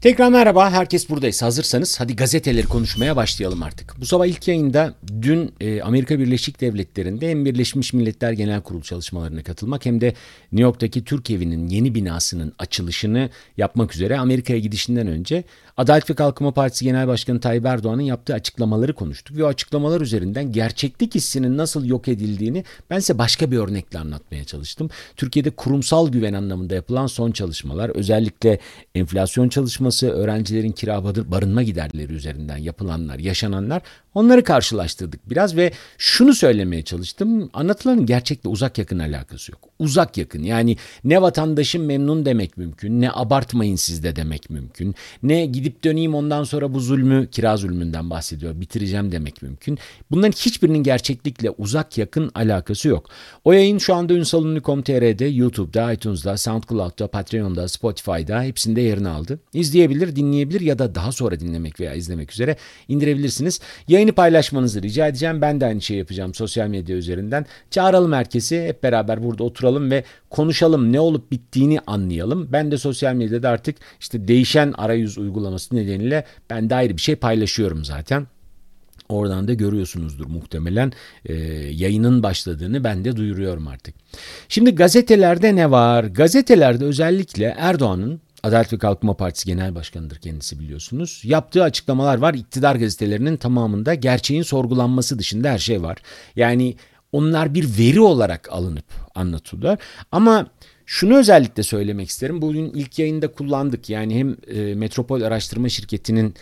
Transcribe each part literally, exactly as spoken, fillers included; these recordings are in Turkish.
Tekrar merhaba, herkes buradayız. Hazırsanız hadi gazeteleri konuşmaya başlayalım artık. Bu sabah ilk yayında dün e, Amerika Birleşik Devletleri'nde hem Birleşmiş Milletler Genel Kurulu çalışmalarına katılmak hem de New York'taki Türk Evi'nin yeni binasının açılışını yapmak üzere Amerika'ya gidişinden önce Adalet ve Kalkınma Partisi Genel Başkanı Tayyip Erdoğan'ın yaptığı açıklamaları konuştuk. Ve o açıklamalar üzerinden gerçeklik hissinin nasıl yok edildiğini ben size başka bir örnekle anlatmaya çalıştım. Türkiye'de kurumsal güven anlamında yapılan son çalışmalar, özellikle enflasyon çalışması, öğrencilerin kira barınma giderleri üzerinden yapılanlar, yaşananlar, onları karşılaştırdık biraz ve şunu söylemeye çalıştım. Anlatılanın gerçekle uzak yakın alakası yok. Uzak yakın, yani ne vatandaşım memnun demek mümkün, ne abartmayın siz de demek mümkün, ne gidip döneyim ondan sonra bu zulmü, kira zulmünden bahsediyor, bitireceğim demek mümkün. Bunların hiçbirinin gerçeklikle uzak yakın alakası yok. O yayın şu anda ünsalünlü nokta com nokta tr'de, YouTube'da, iTunes'da, SoundCloud'da, Patreon'da, Spotify'da hepsinde yerini aldı. İzleyebilir, dinleyebilir ya da daha sonra dinlemek veya izlemek üzere indirebilirsiniz. Yayını paylaşmanızı rica edeceğim. Ben de aynı şeyi yapacağım sosyal medya üzerinden. Çağıralım herkesi, hep beraber burada oturalım ve konuşalım, ne olup bittiğini anlayalım. Ben de sosyal medyada artık işte değişen arayüz uygulaması nedeniyle ben de ayrı bir şey paylaşıyorum zaten. Oradan da görüyorsunuzdur muhtemelen e, yayının başladığını ben de duyuruyorum artık. Şimdi gazetelerde ne var? Gazetelerde özellikle Erdoğan'ın, Adalet ve Kalkınma Partisi Genel Başkanı'dır kendisi biliyorsunuz, yaptığı açıklamalar var. İktidar gazetelerinin tamamında gerçeğin sorgulanması dışında her şey var. Yani onlar bir veri olarak alınıp anlatılıyor. Ama şunu özellikle söylemek isterim. Bugün ilk yayında kullandık. Yani hem e, Metropol Araştırma Şirketi'nin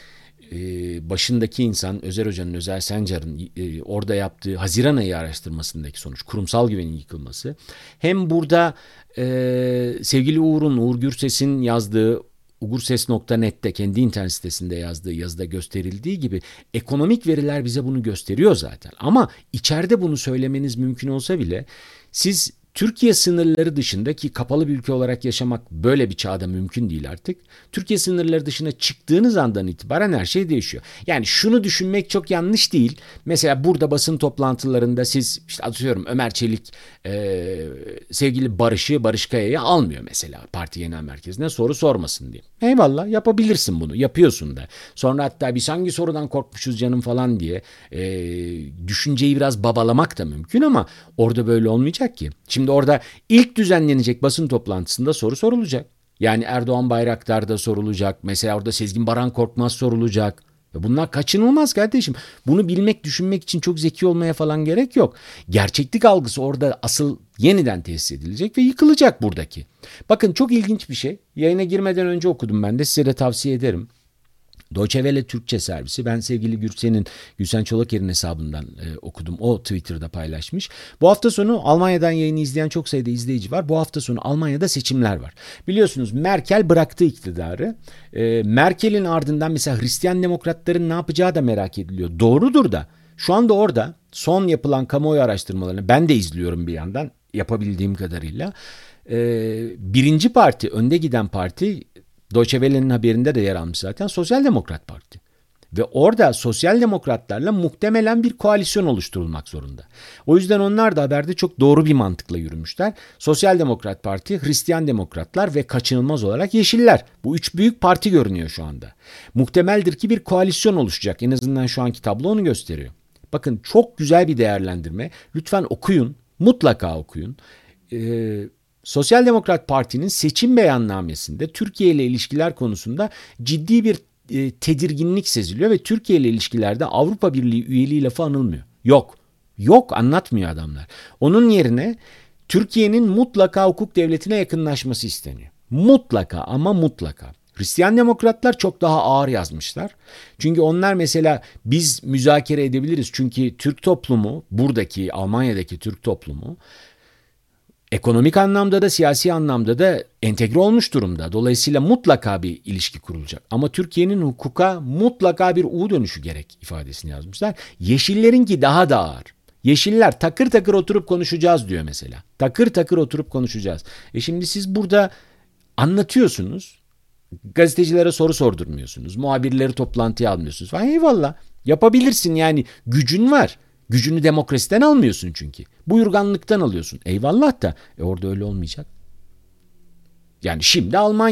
başındaki insan Özer Hoca'nın, Özer Sencar'ın orada yaptığı Haziran ayı araştırmasındaki sonuç, kurumsal güvenin yıkılması. Hem burada e, sevgili Uğur'un, Uğur Gürses'in yazdığı ugurses nokta net'te kendi internet sitesinde yazdığı yazıda gösterildiği gibi ekonomik veriler bize bunu gösteriyor zaten. Ama içeride bunu söylemeniz mümkün olsa bile siz Türkiye sınırları dışında, ki kapalı bir ülke olarak yaşamak böyle bir çağda mümkün değil artık. Türkiye sınırları dışına çıktığınız andan itibaren her şey değişiyor. Yani şunu düşünmek çok yanlış değil. Mesela burada basın toplantılarında siz işte atıyorum Ömer Çelik e, sevgili Barış'ı, Barış Kaya'yı almıyor mesela parti genel merkezine soru sormasın diye. Eyvallah, yapabilirsin bunu, yapıyorsun da. Sonra hatta biz hangi sorudan korkmuşuz canım falan diye e, düşünceyi biraz babalamak da mümkün ama orada böyle olmayacak ki. Şimdi orada ilk düzenlenecek basın toplantısında soru sorulacak. Yani Erdoğan Bayraktar'da sorulacak. Mesela orada Sezgin Baran Korkmaz sorulacak. Ve bunlar kaçınılmaz kardeşim. Bunu bilmek, düşünmek için çok zeki olmaya falan gerek yok. Gerçeklik algısı orada asıl yeniden tesis edilecek ve yıkılacak buradaki. Bakın çok ilginç bir şey. Yayına girmeden önce okudum ben de, size de tavsiye ederim. Deutsche Welle Türkçe servisi. Ben sevgili Gürsen'in, Gülsen Çolaker'in hesabından e, okudum. O Twitter'da paylaşmış. Bu hafta sonu Almanya'dan yayını izleyen çok sayıda izleyici var. Bu hafta sonu Almanya'da seçimler var. Biliyorsunuz Merkel bıraktı iktidarı. E, Merkel'in ardından mesela Hristiyan Demokratların ne yapacağı da merak ediliyor. Doğrudur da şu anda orada son yapılan kamuoyu araştırmalarını ben de izliyorum bir yandan yapabildiğim kadarıyla. E, birinci parti, önde giden parti, Deutsche Welle'nin haberinde de yer almış zaten, Sosyal Demokrat Parti. Ve orada Sosyal Demokratlarla muhtemelen bir koalisyon oluşturulmak zorunda. O yüzden onlar da haberde çok doğru bir mantıkla yürümüşler. Sosyal Demokrat Parti, Hristiyan Demokratlar ve kaçınılmaz olarak Yeşiller. Bu üç büyük parti görünüyor şu anda. Muhtemeldir ki bir koalisyon oluşacak. En azından şu anki tablo onu gösteriyor. Bakın çok güzel bir değerlendirme. Lütfen okuyun. Mutlaka okuyun. Eee... Sosyal Demokrat Parti'nin seçim beyannamesinde Türkiye ile ilişkiler konusunda ciddi bir e, tedirginlik seziliyor ve Türkiye ile ilişkilerde Avrupa Birliği üyeliği lafı anılmıyor. Yok. Yok, anlatmıyor adamlar. Onun yerine Türkiye'nin mutlaka hukuk devletine yakınlaşması isteniyor. Mutlaka ama mutlaka. Hristiyan Demokratlar çok daha ağır yazmışlar. Çünkü onlar mesela biz müzakere edebiliriz. Çünkü Türk toplumu, buradaki Almanya'daki Türk toplumu ekonomik anlamda da siyasi anlamda da entegre olmuş durumda. Dolayısıyla mutlaka bir ilişki kurulacak. Ama Türkiye'nin hukuka mutlaka bir U dönüşü gerek ifadesini yazmışlar. Yeşillerinki daha da ağır. Yeşiller takır takır oturup konuşacağız diyor mesela. Takır takır oturup konuşacağız. E şimdi siz burada anlatıyorsunuz. Gazetecilere soru sordurmuyorsunuz. Muhabirleri toplantıya almıyorsunuz falan. Eyvallah, yapabilirsin, yani gücün var. Gücünü demokrasiden almıyorsun çünkü. Buyurganlıktan alıyorsun. Eyvallah da e orada öyle olmayacak. Yani şimdi Almanya.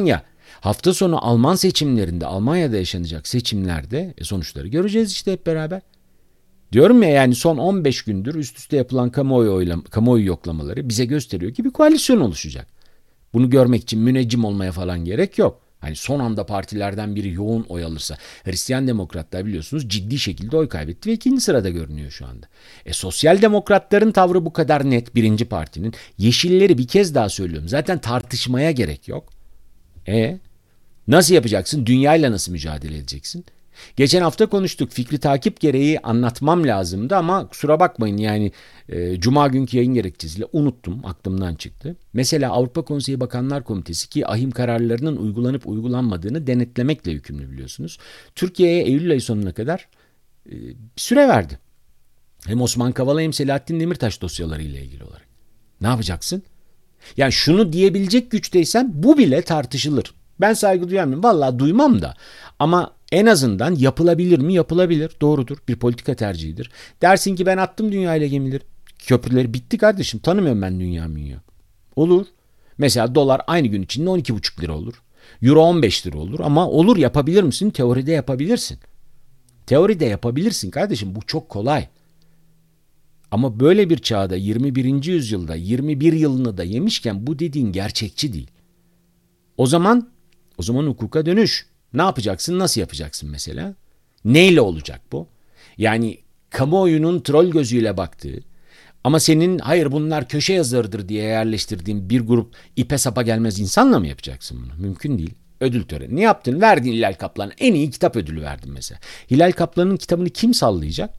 Hafta sonu Alman seçimlerinde, Almanya'da yaşanacak seçimlerde e, sonuçları göreceğiz işte hep beraber. Diyorum ya, yani son on beş gündür üst üste yapılan kamuoyu, oylam, kamuoyu yoklamaları bize gösteriyor ki bir koalisyon oluşacak. Bunu görmek için müneccim olmaya falan gerek yok. Hani son anda partilerden biri yoğun oy alırsa. Hristiyan Demokratlar biliyorsunuz ciddi şekilde oy kaybetti ve ikinci sırada görünüyor şu anda. E Sosyal Demokratların tavrı bu kadar net, birinci partinin. Yeşilleri bir kez daha söylüyorum. Zaten tartışmaya gerek yok. E nasıl yapacaksın? Dünyayla nasıl mücadele edeceksin? Geçen hafta konuştuk. Fikri takip gereği anlatmam lazımdı ama kusura bakmayın, yani e, Cuma günkü yayın gerekçesiyle unuttum. Aklımdan çıktı. Mesela Avrupa Konseyi Bakanlar Komitesi, ki ahim kararlarının uygulanıp uygulanmadığını denetlemekle yükümlü biliyorsunuz, Türkiye'ye Eylül ayı sonuna kadar e, süre verdi. Hem Osman Kavala hem Selahattin Demirtaş dosyaları ile ilgili olarak. Ne yapacaksın? Yani şunu diyebilecek güçteysen bu bile tartışılır. Ben saygı duyar mıyım? Vallahi duymam da. Ama en azından yapılabilir mi? Yapılabilir. Doğrudur. Bir politika tercihidir. Dersin ki ben attım dünyayla gemileri. Köprüleri bitti kardeşim. Tanımıyorum ben dünya dünya. Olur. Mesela dolar aynı gün içinde on iki buçuk lira olur. Euro on beş lira olur. Ama olur, yapabilir misin? Teoride yapabilirsin. Teoride yapabilirsin kardeşim. Bu çok kolay. Ama böyle bir çağda, yirmi birinci yüzyılda, yirmi bir yılını da yemişken bu dediğin gerçekçi değil. O zaman o zaman hukuka dönüş. Ne yapacaksın? Nasıl yapacaksın mesela? Neyle olacak bu? Yani kamuoyunun troll gözüyle baktığı ama senin hayır bunlar köşe yazarıdır diye yerleştirdiğin bir grup ipe sapa gelmez insanla mı yapacaksın bunu? Mümkün değil. Ödül töreni. Ne yaptın? Verdin Hilal Kaplan'a. En iyi kitap ödülü verdin mesela. Hilal Kaplan'ın kitabını kim sallayacak?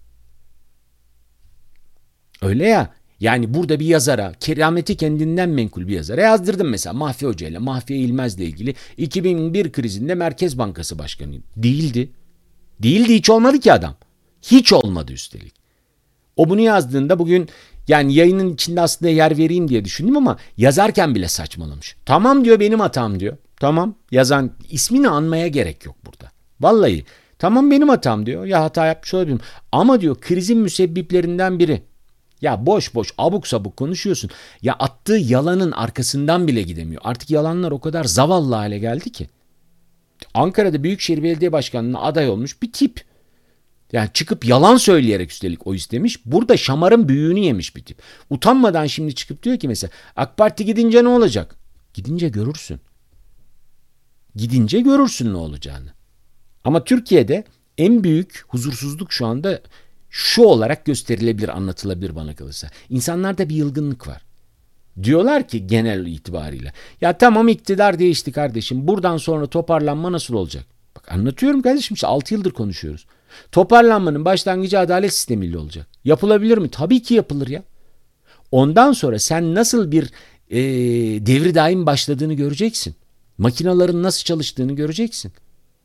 Öyle ya. Yani burada bir yazara, kerameti kendinden menkul bir yazara yazdırdım mesela. Mahfi Hoca ile, Mahfi İlmez'le ilgili iki bin bir krizinde Merkez Bankası Başkanıyım. Değildi. Değildi, hiç olmadı ki adam. Hiç olmadı üstelik. O bunu yazdığında bugün, yani yayının içinde aslında yer vereyim diye düşündüm ama yazarken bile saçmalamış. Tamam diyor, benim hatam diyor. Tamam, yazan ismini anmaya gerek yok burada. Vallahi tamam benim hatam diyor. Ya hata yapmış olabilirim. Ama diyor krizin müsebbiplerinden biri. Ya boş boş abuk sabuk konuşuyorsun. Ya attığı yalanın arkasından bile gidemiyor. Artık yalanlar o kadar zavallı hale geldi ki. Ankara'da Büyükşehir Belediye Başkanlığı'na aday olmuş bir tip. Yani çıkıp yalan söyleyerek üstelik o istemiş. Burada şamarın büyüğünü yemiş bir tip. Utanmadan şimdi çıkıp diyor ki mesela AK Parti gidince ne olacak? Gidince görürsün. Gidince görürsün ne olacağını. Ama Türkiye'de en büyük huzursuzluk şu anda şu olarak gösterilebilir, anlatılabilir bana kalırsa. İnsanlarda bir yılgınlık var. Diyorlar ki genel itibariyle ya tamam iktidar değişti kardeşim, buradan sonra toparlanma nasıl olacak? Bak anlatıyorum kardeşim, işte altı yıldır konuşuyoruz. Toparlanmanın başlangıcı adalet sistemiyle olacak. Yapılabilir mi? Tabii ki yapılır ya. Ondan sonra sen nasıl bir e, devri daim başladığını göreceksin. Makinaların nasıl çalıştığını göreceksin.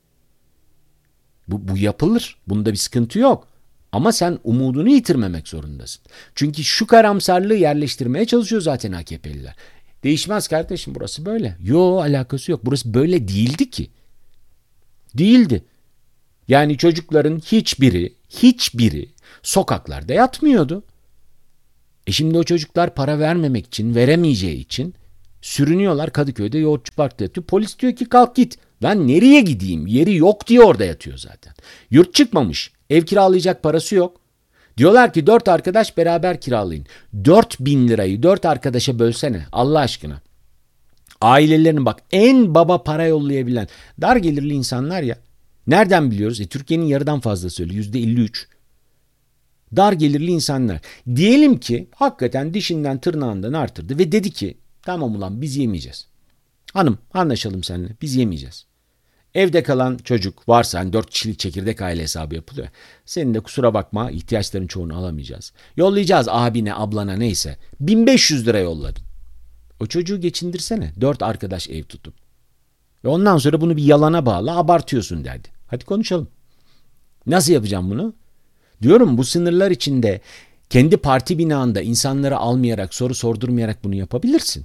Bu, bu yapılır. Bunda bir sıkıntı yok. Ama sen umudunu yitirmemek zorundasın. Çünkü şu karamsarlığı yerleştirmeye çalışıyor zaten A K P'liler. Değişmez kardeşim, burası böyle. Yo, alakası yok. Burası böyle değildi ki. Değildi. Yani çocukların hiçbiri, hiçbiri sokaklarda yatmıyordu. E şimdi o çocuklar para vermemek için, veremeyeceği için sürünüyorlar Kadıköy'de, Yoğurtçu Park'ta yatıyor. Polis diyor ki kalk git. Ben nereye gideyim? Yeri yok diye orada yatıyor zaten. Yurt çıkmamış. Ev kiralayacak parası yok. Diyorlar ki dört arkadaş beraber kiralayın. Dört bin lirayı dört arkadaşa bölsene Allah aşkına. Ailelerinin bak en baba para yollayabilen dar gelirli insanlar ya. Nereden biliyoruz? E, Türkiye'nin yarıdan fazlası öyle. Yüzde elli üç. Dar gelirli insanlar. Diyelim ki hakikaten dişinden tırnağından artırdı ve dedi ki tamam ulan biz yemeyeceğiz. Hanım anlaşalım seninle, biz yemeyeceğiz. Evde kalan çocuk varsa, hani dört kişilik çekirdek aile hesabı yapılıyor. Senin de kusura bakma ihtiyaçların çoğunu alamayacağız. Yollayacağız abine ablana neyse. bin beş yüz lira yolladım. O çocuğu geçindirsene. Dört arkadaş ev tutup. Ve ondan sonra bunu bir yalana bağla, abartıyorsun derdi. Hadi konuşalım. Nasıl yapacağım bunu? Diyorum bu sınırlar içinde kendi parti binanda insanları almayarak, soru sordurmayarak bunu yapabilirsin.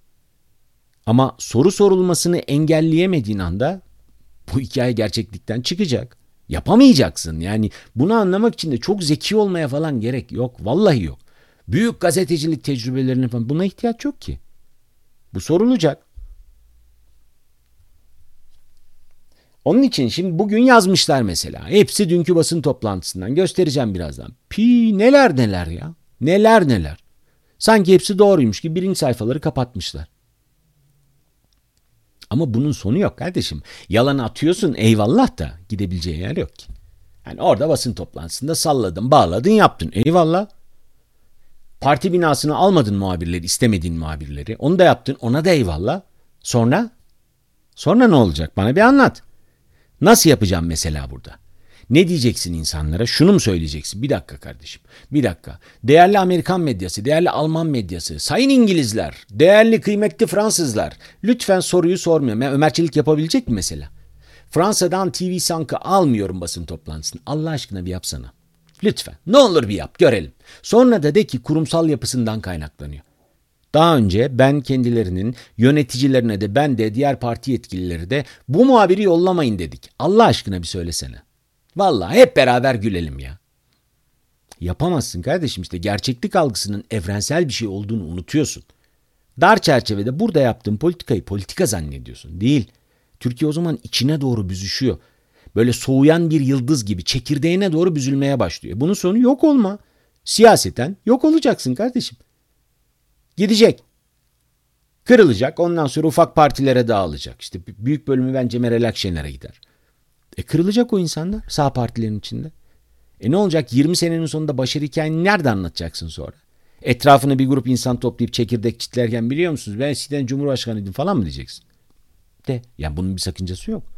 Ama soru sorulmasını engelleyemediğin anda bu hikaye gerçeklikten çıkacak. Yapamayacaksın. Yani bunu anlamak için de çok zeki olmaya falan gerek yok. Vallahi yok. Büyük gazetecilik tecrübelerine falan buna ihtiyaç yok ki. Bu sorulacak. Onun için şimdi bugün yazmışlar mesela. Hepsi dünkü basın toplantısından. Göstereceğim birazdan. Pi neler neler ya. Neler neler. Sanki hepsi doğruymuş gibi birinci sayfaları kapatmışlar. Ama bunun sonu yok kardeşim. Yalan atıyorsun eyvallah da gidebileceği yer yok ki. Yani orada basın toplantısında salladın, bağladın, yaptın. Eyvallah. Parti binasını almadın muhabirleri, istemediğin muhabirleri. Onu da yaptın, ona da eyvallah. Sonra? Sonra ne olacak? Bana bir anlat. Nasıl yapacağım mesela burada? Ne diyeceksin insanlara? Şunu mu söyleyeceksin? Bir dakika kardeşim. Bir dakika. Değerli Amerikan medyası, değerli Alman medyası, sayın İngilizler, değerli kıymetli Fransızlar. Lütfen soruyu sormuyorum. Yani Ömer Çelik yapabilecek mi mesela? Fransa'dan T V Sank'ı almıyorum basın toplantısını. Allah aşkına bir yapsana. Lütfen. Ne olur bir yap. Görelim. Sonra da de ki kurumsal yapısından kaynaklanıyor. Daha önce ben kendilerinin yöneticilerine de ben de diğer parti yetkilileri de bu muhabiri yollamayın dedik. Allah aşkına bir söylesene. Vallahi hep beraber gülelim ya. Yapamazsın kardeşim, işte gerçeklik algısının evrensel bir şey olduğunu unutuyorsun. Dar çerçevede burada yaptığın politikayı politika zannediyorsun. Değil. Türkiye o zaman içine doğru büzüşüyor. Böyle soğuyan bir yıldız gibi çekirdeğine doğru büzülmeye başlıyor. Bunun sonu yok olma. Siyaseten yok olacaksın kardeşim. Gidecek. Kırılacak. Ondan sonra ufak partilere dağılacak. İşte büyük bölümü bence Meral Akşener'e gider. E kırılacak o insanlar sağ partilerin içinde. E ne olacak? yirmi senenin sonunda başarı hikayeni nerede anlatacaksın sonra? Etrafına bir grup insan toplayıp çekirdek çitlerken biliyor musunuz? Ben eskiden Cumhurbaşkanıydım falan mı diyeceksin? De. Yani bunun bir sakıncası yok.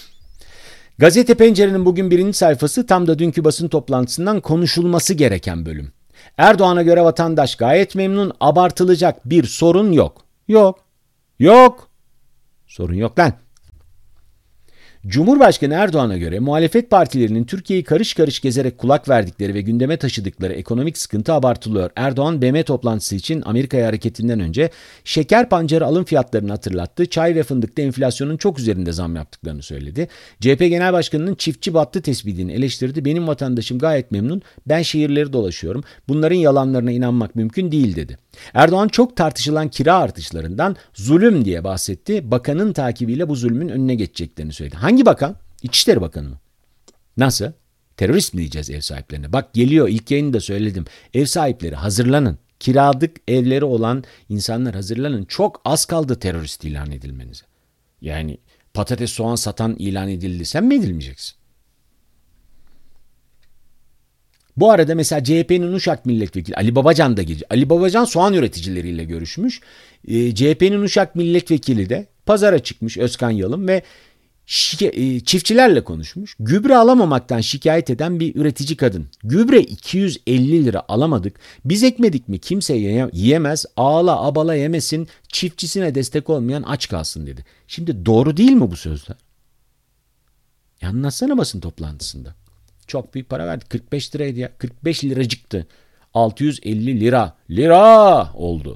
Gazete Pencere'nin bugün birinci sayfası tam da dünkü basın toplantısından konuşulması gereken bölüm. Erdoğan'a göre vatandaş gayet memnun, abartılacak bir sorun yok. Yok. Yok. Sorun yok lan. Cumhurbaşkanı Erdoğan'a göre muhalefet partilerinin Türkiye'yi karış karış gezerek kulak verdikleri ve gündeme taşıdıkları ekonomik sıkıntı abartılıyor. Erdoğan B M toplantısı için Amerika'ya hareketinden önce şeker pancarı alım fiyatlarını hatırlattı. Çay ve fındıkta enflasyonun çok üzerinde zam yaptıklarını söyledi. C H P Genel Başkanı'nın çiftçi battı tespitini eleştirdi. Benim vatandaşım gayet memnun. Ben şehirleri dolaşıyorum. Bunların yalanlarına inanmak mümkün değil dedi. Erdoğan çok tartışılan kira artışlarından zulüm diye bahsetti. Bakanın takibiyle bu zulmün önüne geçeceklerini söyledi. Hangi bakan? İçişleri Bakanı mı? Nasıl? Terörist mi diyeceğiz ev sahiplerine? Bak geliyor, ilk yayını da söyledim. Ev sahipleri hazırlanın. Kiralık evleri olan insanlar hazırlanın. Çok az kaldı terörist ilan edilmenize. Yani patates soğan satan ilan edildi. Sen mi edilmeyeceksin? Bu arada mesela C H P'nin Uşak Milletvekili Ali Babacan da gelecek. Ali Babacan soğan üreticileriyle görüşmüş. E, C H P'nin Uşak Milletvekili de pazara çıkmış, Özkan Yalın, ve şike- e, çiftçilerle konuşmuş. Gübre alamamaktan şikayet eden bir üretici kadın. Gübre iki yüz elli lira alamadık. Biz ekmedik mi kimse ye- yiyemez. Ağla abala yemesin. Çiftçisine destek olmayan aç kalsın dedi. Şimdi doğru değil mi bu sözler? Ya anlatsana basın toplantısında. Çok büyük para verdi. kırk beş liraydı ya. kırk beş liracıktı. altı yüz elli lira. Lira oldu.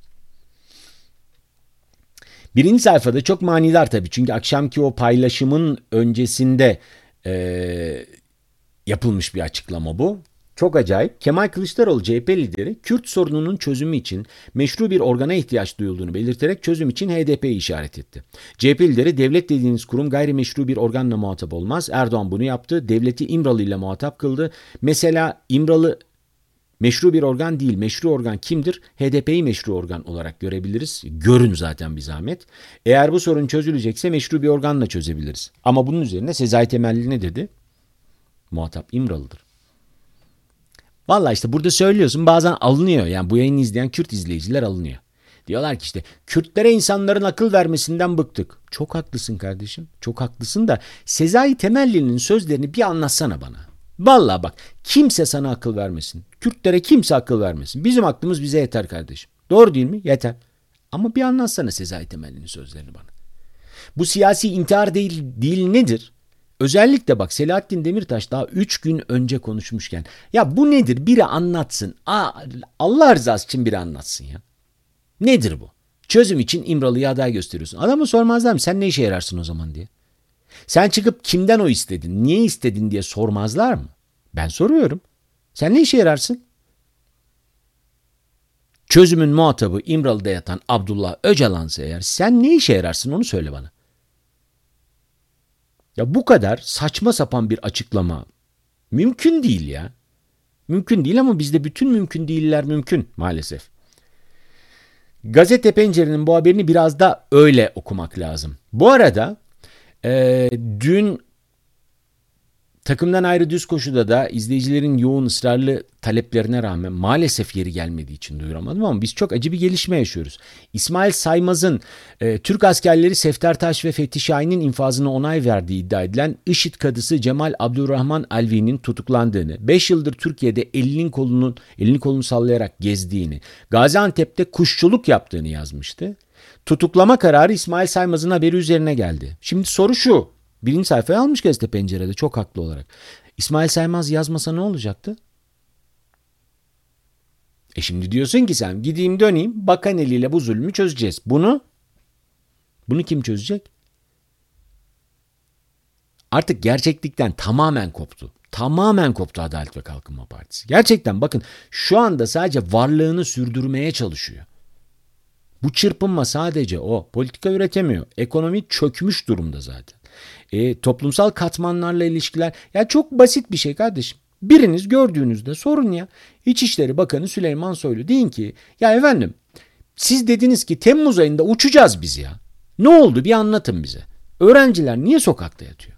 Birinci sayfada çok manidar tabii. Çünkü akşamki o paylaşımın öncesinde e, yapılmış bir açıklama bu. Çok acayip. Kemal Kılıçdaroğlu C H P lideri Kürt sorununun çözümü için meşru bir organa ihtiyaç duyulduğunu belirterek çözüm için H D P'yi işaret etti. C H P lideri devlet dediğiniz kurum gayrimeşru bir organla muhatap olmaz. Erdoğan bunu yaptı. Devleti İmralı ile muhatap kıldı. Mesela İmralı meşru bir organ değil. Meşru organ kimdir? H D P'yi meşru organ olarak görebiliriz. Görün zaten bir zahmet. Eğer bu sorun çözülecekse meşru bir organla çözebiliriz. Ama bunun üzerine Sezai Temelli ne dedi? Muhatap İmralı'dır. Vallahi işte burada söylüyorsun, bazen alınıyor. Yani bu yayını izleyen Kürt izleyiciler alınıyor. Diyorlar ki işte Kürtlere insanların akıl vermesinden bıktık. Çok haklısın kardeşim. Çok haklısın da Sezai Temelli'nin sözlerini bir anlatsana bana. Vallahi bak, kimse sana akıl vermesin. Kürtlere kimse akıl vermesin. Bizim aklımız bize yeter kardeşim. Doğru değil mi? Yeter. Ama bir anlatsana Sezai Temelli'nin sözlerini bana. Bu siyasi intihar değil, değil nedir? Özellikle bak, Selahattin Demirtaş daha üç gün önce konuşmuşken ya bu nedir? Biri anlatsın. Aa, Allah rızası için biri anlatsın ya. Nedir bu? Çözüm için İmralı'ya aday gösteriyorsun. Adamı sormazlar mı? Sen ne işe yararsın o zaman diye. Sen çıkıp kimden o istedin, niye istedin diye sormazlar mı? Ben soruyorum. Sen ne işe yararsın? Çözümün muhatabı İmralı'da yatan Abdullah Öcalan'sa eğer sen ne işe yararsın onu söyle bana. Ya bu kadar saçma sapan bir açıklama mümkün değil ya. Mümkün değil ama bizde bütün mümkün değiller mümkün maalesef. Gazete Pencere'nin bu haberini biraz da öyle okumak lazım. Bu arada e, dün takımdan ayrı düz koşuda da izleyicilerin yoğun ısrarlı taleplerine rağmen maalesef yeri gelmediği için duyuramadım ama biz çok acı bir gelişme yaşıyoruz. İsmail Saymaz'ın e, Türk askerleri Seftertaş ve Fethi Şahin'in infazına onay verdiği iddia edilen IŞİD kadısı Cemal Abdurrahman Alvi'nin tutuklandığını, beş yıldır Türkiye'de elinin kolunun elini kolunu sallayarak gezdiğini, Gaziantep'te kuşçuluk yaptığını yazmıştı. Tutuklama kararı İsmail Saymaz'ın haberi üzerine geldi. Şimdi soru şu. Birinci sayfaya almış Gazete Pencere'de çok haklı olarak. İsmail Saymaz yazmasa ne olacaktı? E şimdi diyorsun ki sen gideyim döneyim bakan eliyle bu zulmü çözeceğiz. Bunu bunu kim çözecek? Artık gerçeklikten tamamen koptu. Tamamen koptu Adalet ve Kalkınma Partisi. Gerçekten bakın şu anda sadece varlığını sürdürmeye çalışıyor. Bu çırpınma sadece o. Politika üretemiyor. Ekonomi çökmüş durumda zaten. E, toplumsal katmanlarla ilişkiler. Ya çok basit bir şey kardeşim. Biriniz gördüğünüzde sorun ya. İçişleri Bakanı Süleyman Soylu deyin ki ya efendim siz dediniz ki Temmuz ayında uçacağız biz ya. Ne oldu bir anlatın bize. Öğrenciler niye sokakta yatıyor?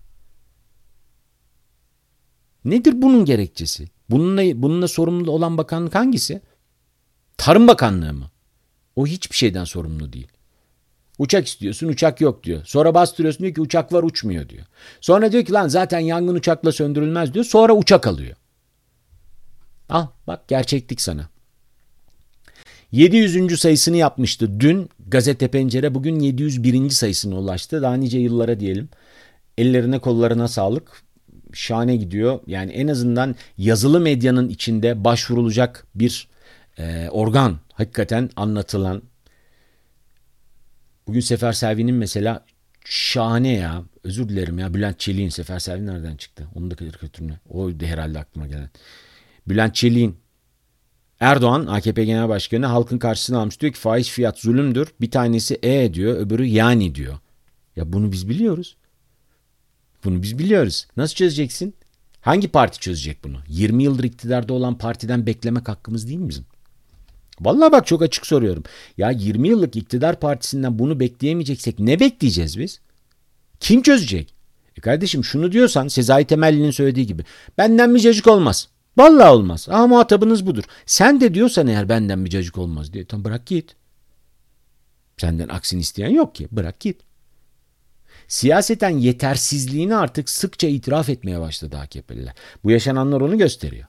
Nedir bunun gerekçesi? Bununla, bununla sorumlu olan bakanlık hangisi? Tarım Bakanlığı mı? O hiçbir şeyden sorumlu değil. Uçak istiyorsun uçak yok diyor. Sonra bastırıyorsun diyor ki uçak var uçmuyor diyor. Sonra diyor ki lan zaten yangın uçakla söndürülmez diyor. Sonra uçak alıyor. Al bak gerçeklik sana. yedi yüzüncü sayısını yapmıştı dün Gazete Pencere, bugün yedi yüz birinci sayısına ulaştı. Daha nice yıllara diyelim. Ellerine kollarına sağlık. Şahane gidiyor. Yani en azından yazılı medyanın içinde başvurulacak bir e, organ. Hakikaten anlatılan. Bugün Sefer Selvi'nin mesela şahane ya. Özür dilerim ya. Bülent Çelik'in Sefer Selvi nereden çıktı? Onun da karikatürüne. Oydu herhalde aklıma gelen. Bülent Çelik'in Erdoğan A K P Genel Başkanı halkın karşısına almış. Diyor ki faiz fiyat zulümdür. Bir tanesi e diyor. Öbürü yani diyor. Ya bunu biz biliyoruz. Bunu biz biliyoruz. Nasıl çözeceksin? Hangi parti çözecek bunu? yirmi yıldır iktidarda olan partiden beklemek hakkımız değil mi bizim? Vallahi bak çok açık soruyorum. Ya yirmi yıllık iktidar partisinden bunu bekleyemeyeceksek ne bekleyeceğiz biz? Kim çözecek? E kardeşim şunu diyorsan Sezai Temelli'nin söylediği gibi benden bir cacık olmaz. Vallahi olmaz. Ama muhatabınız budur. Sen de diyorsan eğer benden bir cacık olmaz diye. Tamam bırak git. Senden aksini isteyen yok ki. Bırak git. Siyaseten yetersizliğini artık sıkça itiraf etmeye başladı A K P'liler. Bu yaşananlar onu gösteriyor.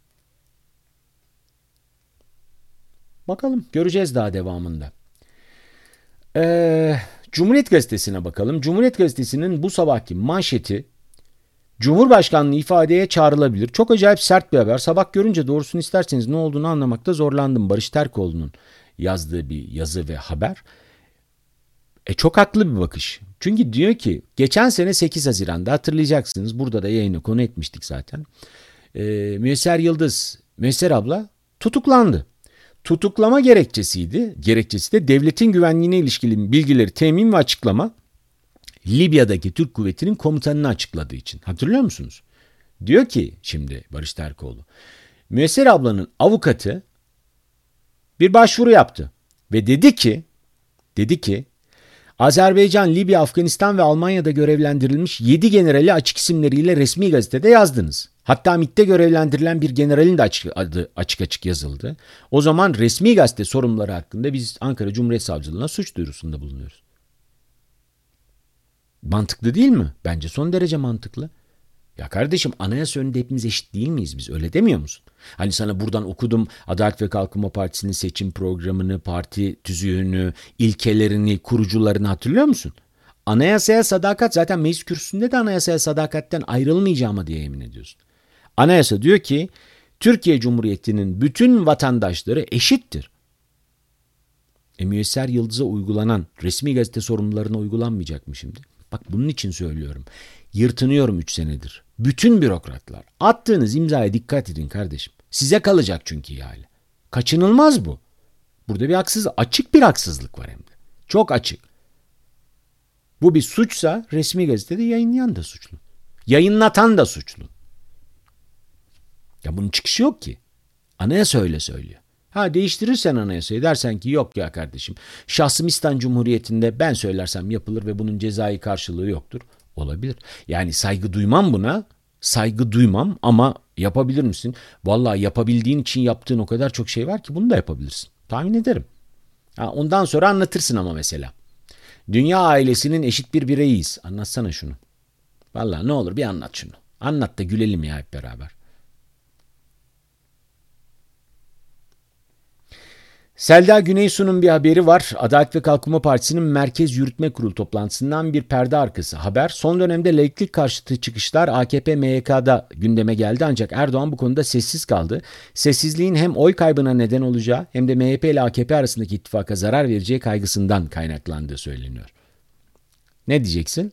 Bakalım göreceğiz daha devamında. Ee, Cumhuriyet Gazetesi'ne bakalım. Cumhuriyet Gazetesi'nin bu sabahki manşeti Cumhurbaşkanlığı ifadeye çağrılabilir. Çok acayip sert bir haber. Sabah görünce doğrusunu isterseniz ne olduğunu anlamakta zorlandım. Barış Terkoğlu'nun yazdığı bir yazı ve haber. E çok haklı bir bakış. Çünkü diyor ki geçen sene sekiz Haziran'da hatırlayacaksınız. Burada da yayını konu etmiştik zaten. E, Müyesser Yıldız, Müyesser abla tutuklandı. Tutuklama gerekçesiydi. Gerekçesi de devletin güvenliğine ilişkin bilgileri temin ve açıklama Libya'daki Türk kuvvetinin komutanını açıkladığı için. Hatırlıyor musunuz? Diyor ki şimdi Barış Terkoğlu, Müyesser ablanın avukatı bir başvuru yaptı ve dedi ki dedi ki Azerbaycan, Libya, Afganistan ve Almanya'da görevlendirilmiş yedi generali açık isimleriyle resmi gazetede yazdınız. Hatta M İ T'te görevlendirilen bir generalin de açık, adı açık açık yazıldı. O zaman resmi gazete sorumluları hakkında biz Ankara Cumhuriyet Savcılığına suç duyurusunda bulunuyoruz. Mantıklı değil mi? Bence son derece mantıklı. Ya kardeşim anayasa önünde hepimiz eşit değil miyiz biz? Öyle demiyor musun? Hani sana buradan okudum Adalet ve Kalkınma Partisi'nin seçim programını, parti tüzüğünü, ilkelerini, kurucularını hatırlıyor musun? Anayasaya sadakat zaten meclis kürsüsünde de anayasaya sadakatten ayrılmayacağıma diye yemin ediyorsun. Anayasa diyor ki Türkiye Cumhuriyeti'nin bütün vatandaşları eşittir. E Müyesser Yıldız'a uygulanan resmi gazete sorumlularına uygulanmayacak mı şimdi? Bak bunun için söylüyorum. Yırtınıyorum üç senedir. Bütün bürokratlar attığınız imzaya dikkat edin kardeşim. Size kalacak çünkü ihale. Kaçınılmaz bu. Burada bir haksız, açık bir haksızlık var hem de. Çok açık. Bu bir suçsa resmi gazetede yayınlayan da suçlu. Yayınlatan da suçlu. Ya bunun çıkışı yok ki. Anayasa öyle söylüyor. Ha değiştirirsen anayasayı dersen ki yok ya kardeşim Şahsımistan Cumhuriyeti'nde ben söylersem yapılır ve bunun cezai karşılığı yoktur. Olabilir. Yani saygı duymam buna. Saygı duymam ama yapabilir misin? Vallahi yapabildiğin için yaptığın o kadar çok şey var ki bunu da yapabilirsin. Tahmin ederim. Ha, ondan sonra anlatırsın ama mesela. Dünya ailesinin eşit bir bireyiyiz. Anlatsana şunu. Vallahi ne olur bir anlat şunu. Anlat da gülelim ya hep beraber. Selda Güneysu'nun bir haberi var. Adalet ve Kalkınma Partisi'nin Merkez Yürütme Kurulu toplantısından bir perde arkası haber. Son dönemde laiklik karşıtı çıkışlar A K P M Y K'da gündeme geldi ancak Erdoğan bu konuda sessiz kaldı. Sessizliğin hem oy kaybına neden olacağı hem de M H P ile A K P arasındaki ittifaka zarar vereceği kaygısından kaynaklandığı söyleniyor. Ne diyeceksin?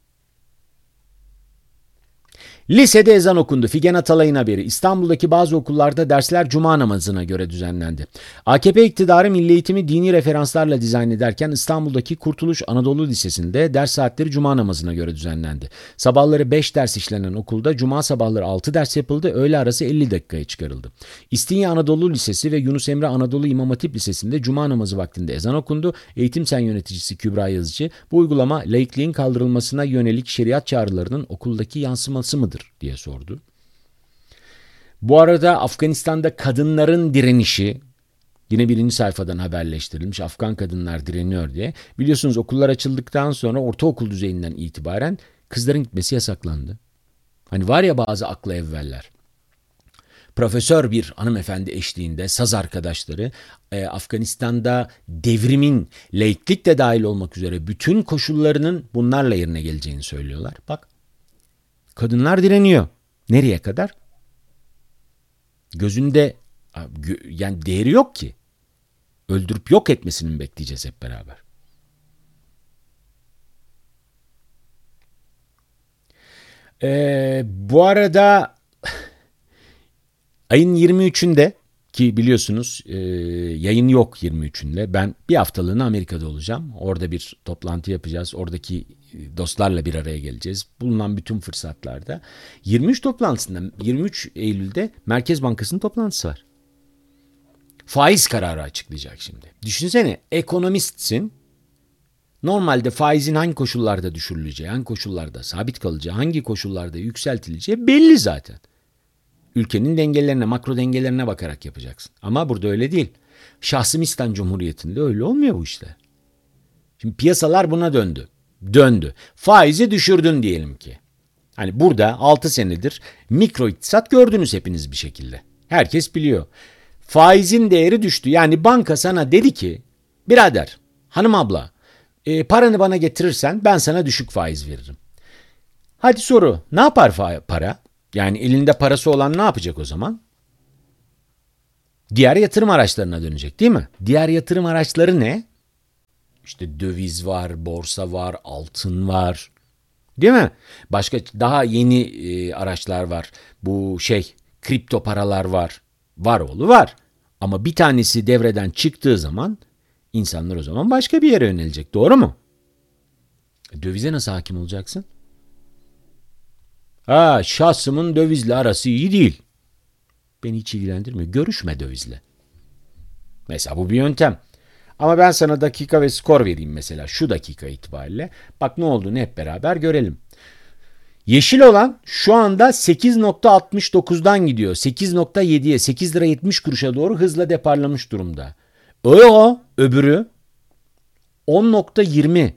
Lisede ezan okundu. Figen Atalay'ın haberi. İstanbul'daki bazı okullarda dersler cuma namazına göre düzenlendi. A K P iktidarı milli eğitimi dini referanslarla dizayn ederken İstanbul'daki Kurtuluş Anadolu Lisesi'nde ders saatleri cuma namazına göre düzenlendi. Sabahları beş ders işlenen okulda cuma sabahları altı ders yapıldı, öğle arası elli dakikaya çıkarıldı. İstinye Anadolu Lisesi ve Yunus Emre Anadolu İmam Hatip Lisesi'nde cuma namazı vaktinde ezan okundu. Eğitim Sen yöneticisi Kübra Yazıcı, bu uygulama laikliğin kaldırılmasına yönelik şeriat çağrılarının okuldaki yansıması mıdır diye sordu. Bu arada Afganistan'da kadınların direnişi yine birinci sayfadan haberleştirilmiş. Afgan kadınlar direniyor diye. Biliyorsunuz okullar açıldıktan sonra ortaokul düzeyinden itibaren kızların gitmesi yasaklandı. Hani var ya bazı akla evveller. Profesör bir hanımefendi eşliğinde saz arkadaşları e, Afganistan'da devrimin laiklik de dahil olmak üzere bütün koşullarının bunlarla yerine geleceğini söylüyorlar. Bak. Kadınlar direniyor. Nereye kadar? Gözünde yani değeri yok ki. Öldürüp yok etmesini mi bekleyeceğiz hep beraber? Ee, bu arada ayın yirmi üçünde ki biliyorsunuz e, yayın yok yirmi üçünde. Ben bir haftalığına Amerika'da olacağım. Orada bir toplantı yapacağız. Oradaki dostlarla bir araya geleceğiz. Bulunan bütün fırsatlarda. yirmi üç toplantısında yirmi üç Eylül'de Merkez Bankası'nın toplantısı var. Faiz kararı açıklayacak şimdi. Düşünsene ekonomistsin. Normalde faizin hangi koşullarda düşürüleceği, hangi koşullarda sabit kalacağı, hangi koşullarda yükseltileceği belli zaten. Ülkenin dengelerine, makro dengelerine bakarak yapacaksın. Ama burada öyle değil. Şahsımistan Cumhuriyeti'nde öyle olmuyor bu işler. Şimdi piyasalar buna döndü. Döndü. Faizi düşürdün diyelim ki. Hani burada altı senedir mikro iktisat gördünüz hepiniz bir şekilde. Herkes biliyor. Faizin değeri düştü. Yani banka sana dedi ki birader, hanım abla e, paranı bana getirirsen ben sana düşük faiz veririm. Hadi soru, ne yapar fa- para? Yani elinde parası olan ne yapacak o zaman? Diğer yatırım araçlarına dönecek değil mi? Diğer yatırım araçları ne? İşte döviz var, borsa var, altın var. Değil mi? Başka daha yeni e, araçlar var. Bu şey, kripto paralar var. Var oğlu var. Ama bir tanesi devreden çıktığı zaman insanlar o zaman başka bir yere yönelecek. Doğru mu? Dövize nasıl hakim olacaksın? Ha, şahsımın dövizle arası iyi değil. Beni hiç ilgilendirmiyor. Görüşme dövizle. Mesela bu bir yöntem. Ama ben sana dakika ve skor vereyim mesela şu dakika itibariyle. Bak ne olduğunu hep beraber görelim. Yeşil olan şu anda sekiz nokta altmış dokuzdan gidiyor. sekiz nokta yediye, sekiz lira yetmiş kuruşa doğru hızla deparlamış durumda. O öbürü on nokta yirmi.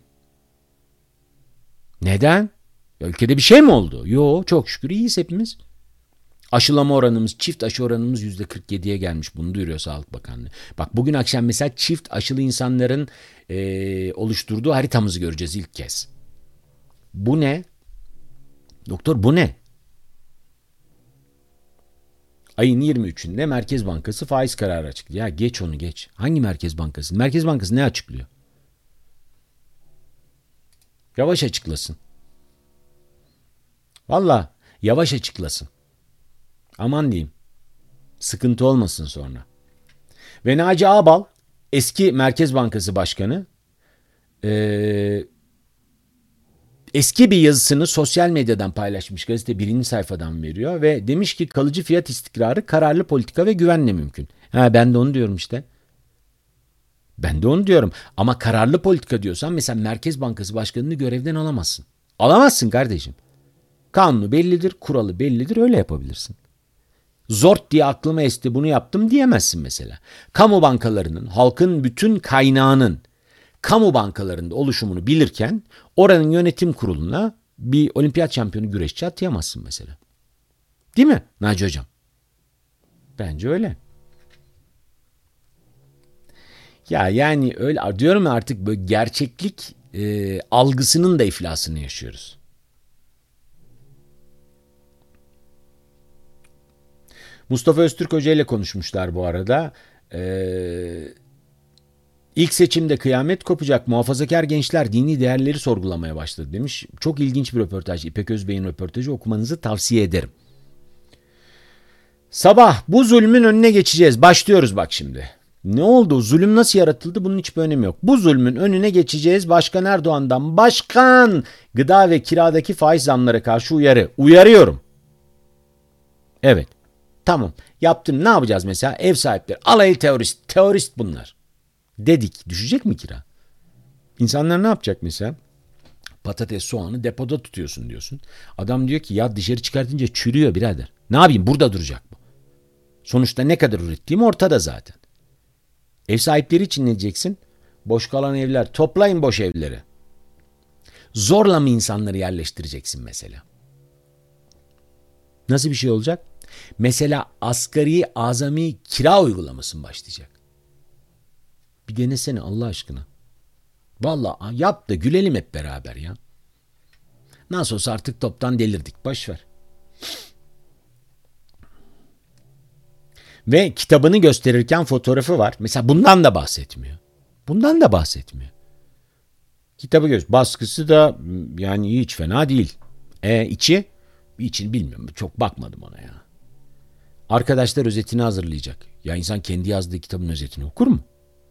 Neden? Ülkede bir şey mi oldu? Yo, çok şükür iyiyiz hepimiz. Aşılama oranımız, çift aşı oranımız yüzde kırk yediye gelmiş. Bunu duyuruyor Sağlık Bakanlığı. Bak bugün akşam mesela çift aşılı insanların e, oluşturduğu haritamızı göreceğiz ilk kez. Bu ne? Doktor bu ne? Ayın yirmi üçünde Merkez Bankası faiz kararı açıklıyor. Ya geç onu geç. Hangi Merkez Bankası? Merkez Bankası ne açıklıyor? Yavaş açıklasın. Valla yavaş açıklasın. Aman diyeyim. Sıkıntı olmasın sonra. Ve Naci Ağbal eski Merkez Bankası Başkanı ee, eski bir yazısını sosyal medyadan paylaşmış, gazete birinci sayfadan veriyor ve demiş ki kalıcı fiyat istikrarı kararlı politika ve güvenle mümkün. Ha, ben de onu diyorum işte. Ben de onu diyorum. Ama kararlı politika diyorsan mesela Merkez Bankası Başkanı'nı görevden alamazsın. Alamazsın kardeşim. Kanunu bellidir, kuralı bellidir, öyle yapabilirsin. Zort diye aklıma esti bunu yaptım diyemezsin mesela. Kamu bankalarının, halkın bütün kaynağının kamu bankalarında oluşumunu bilirken oranın yönetim kuruluna bir olimpiyat şampiyonu güreşçi atayamazsın mesela. Değil mi Naci Hocam? Bence öyle. Ya yani öyle diyorum ya, artık böyle gerçeklik e, algısının da iflasını yaşıyoruz. Mustafa Öztürk Hoca ile konuşmuşlar bu arada. Ee, ilk seçimde kıyamet kopacak, muhafazakar gençler dini değerleri sorgulamaya başladı demiş. Çok ilginç bir röportaj. İpek Özbey'in röportajı, okumanızı tavsiye ederim. Sabah bu zulmün önüne geçeceğiz. Başlıyoruz bak şimdi. Ne oldu? Zulüm nasıl yaratıldı? Bunun hiçbir önemi yok. Bu zulmün önüne geçeceğiz. Başkan Erdoğan'dan başkan gıda ve kiradaki faiz zamlara karşı uyarı. Uyarıyorum. Evet. Tamam. Yaptım. Ne yapacağız mesela? Ev sahipleri. Alayı terörist. Terörist bunlar. Dedik. Düşecek mi kira? İnsanlar ne yapacak mesela? Patates, soğanı depoda tutuyorsun diyorsun. Adam diyor ki ya dışarı çıkartınca çürüyor birader. Ne yapayım? Burada duracak bu. Sonuçta ne kadar ürettiğim ortada zaten. Ev sahipleri için ne diyeceksin? Boş kalan evler. Toplayın boş evleri. Zorla mı insanları yerleştireceksin mesela? Nasıl bir şey olacak? Mesela asgari azami kira uygulaması mı başlayacak? Bir denesene Allah aşkına. Vallahi yap da gülelim hep beraber ya. Nasıl olsa artık toptan delirdik. Boş ver. Ve kitabını gösterirken fotoğrafı var. Mesela bundan da bahsetmiyor. Bundan da bahsetmiyor. Kitabı göz. Baskısı da yani hiç fena değil. E içi? İçini bilmiyorum. Çok bakmadım ona ya. Arkadaşlar özetini hazırlayacak. Ya insan kendi yazdığı kitabın özetini okur mu?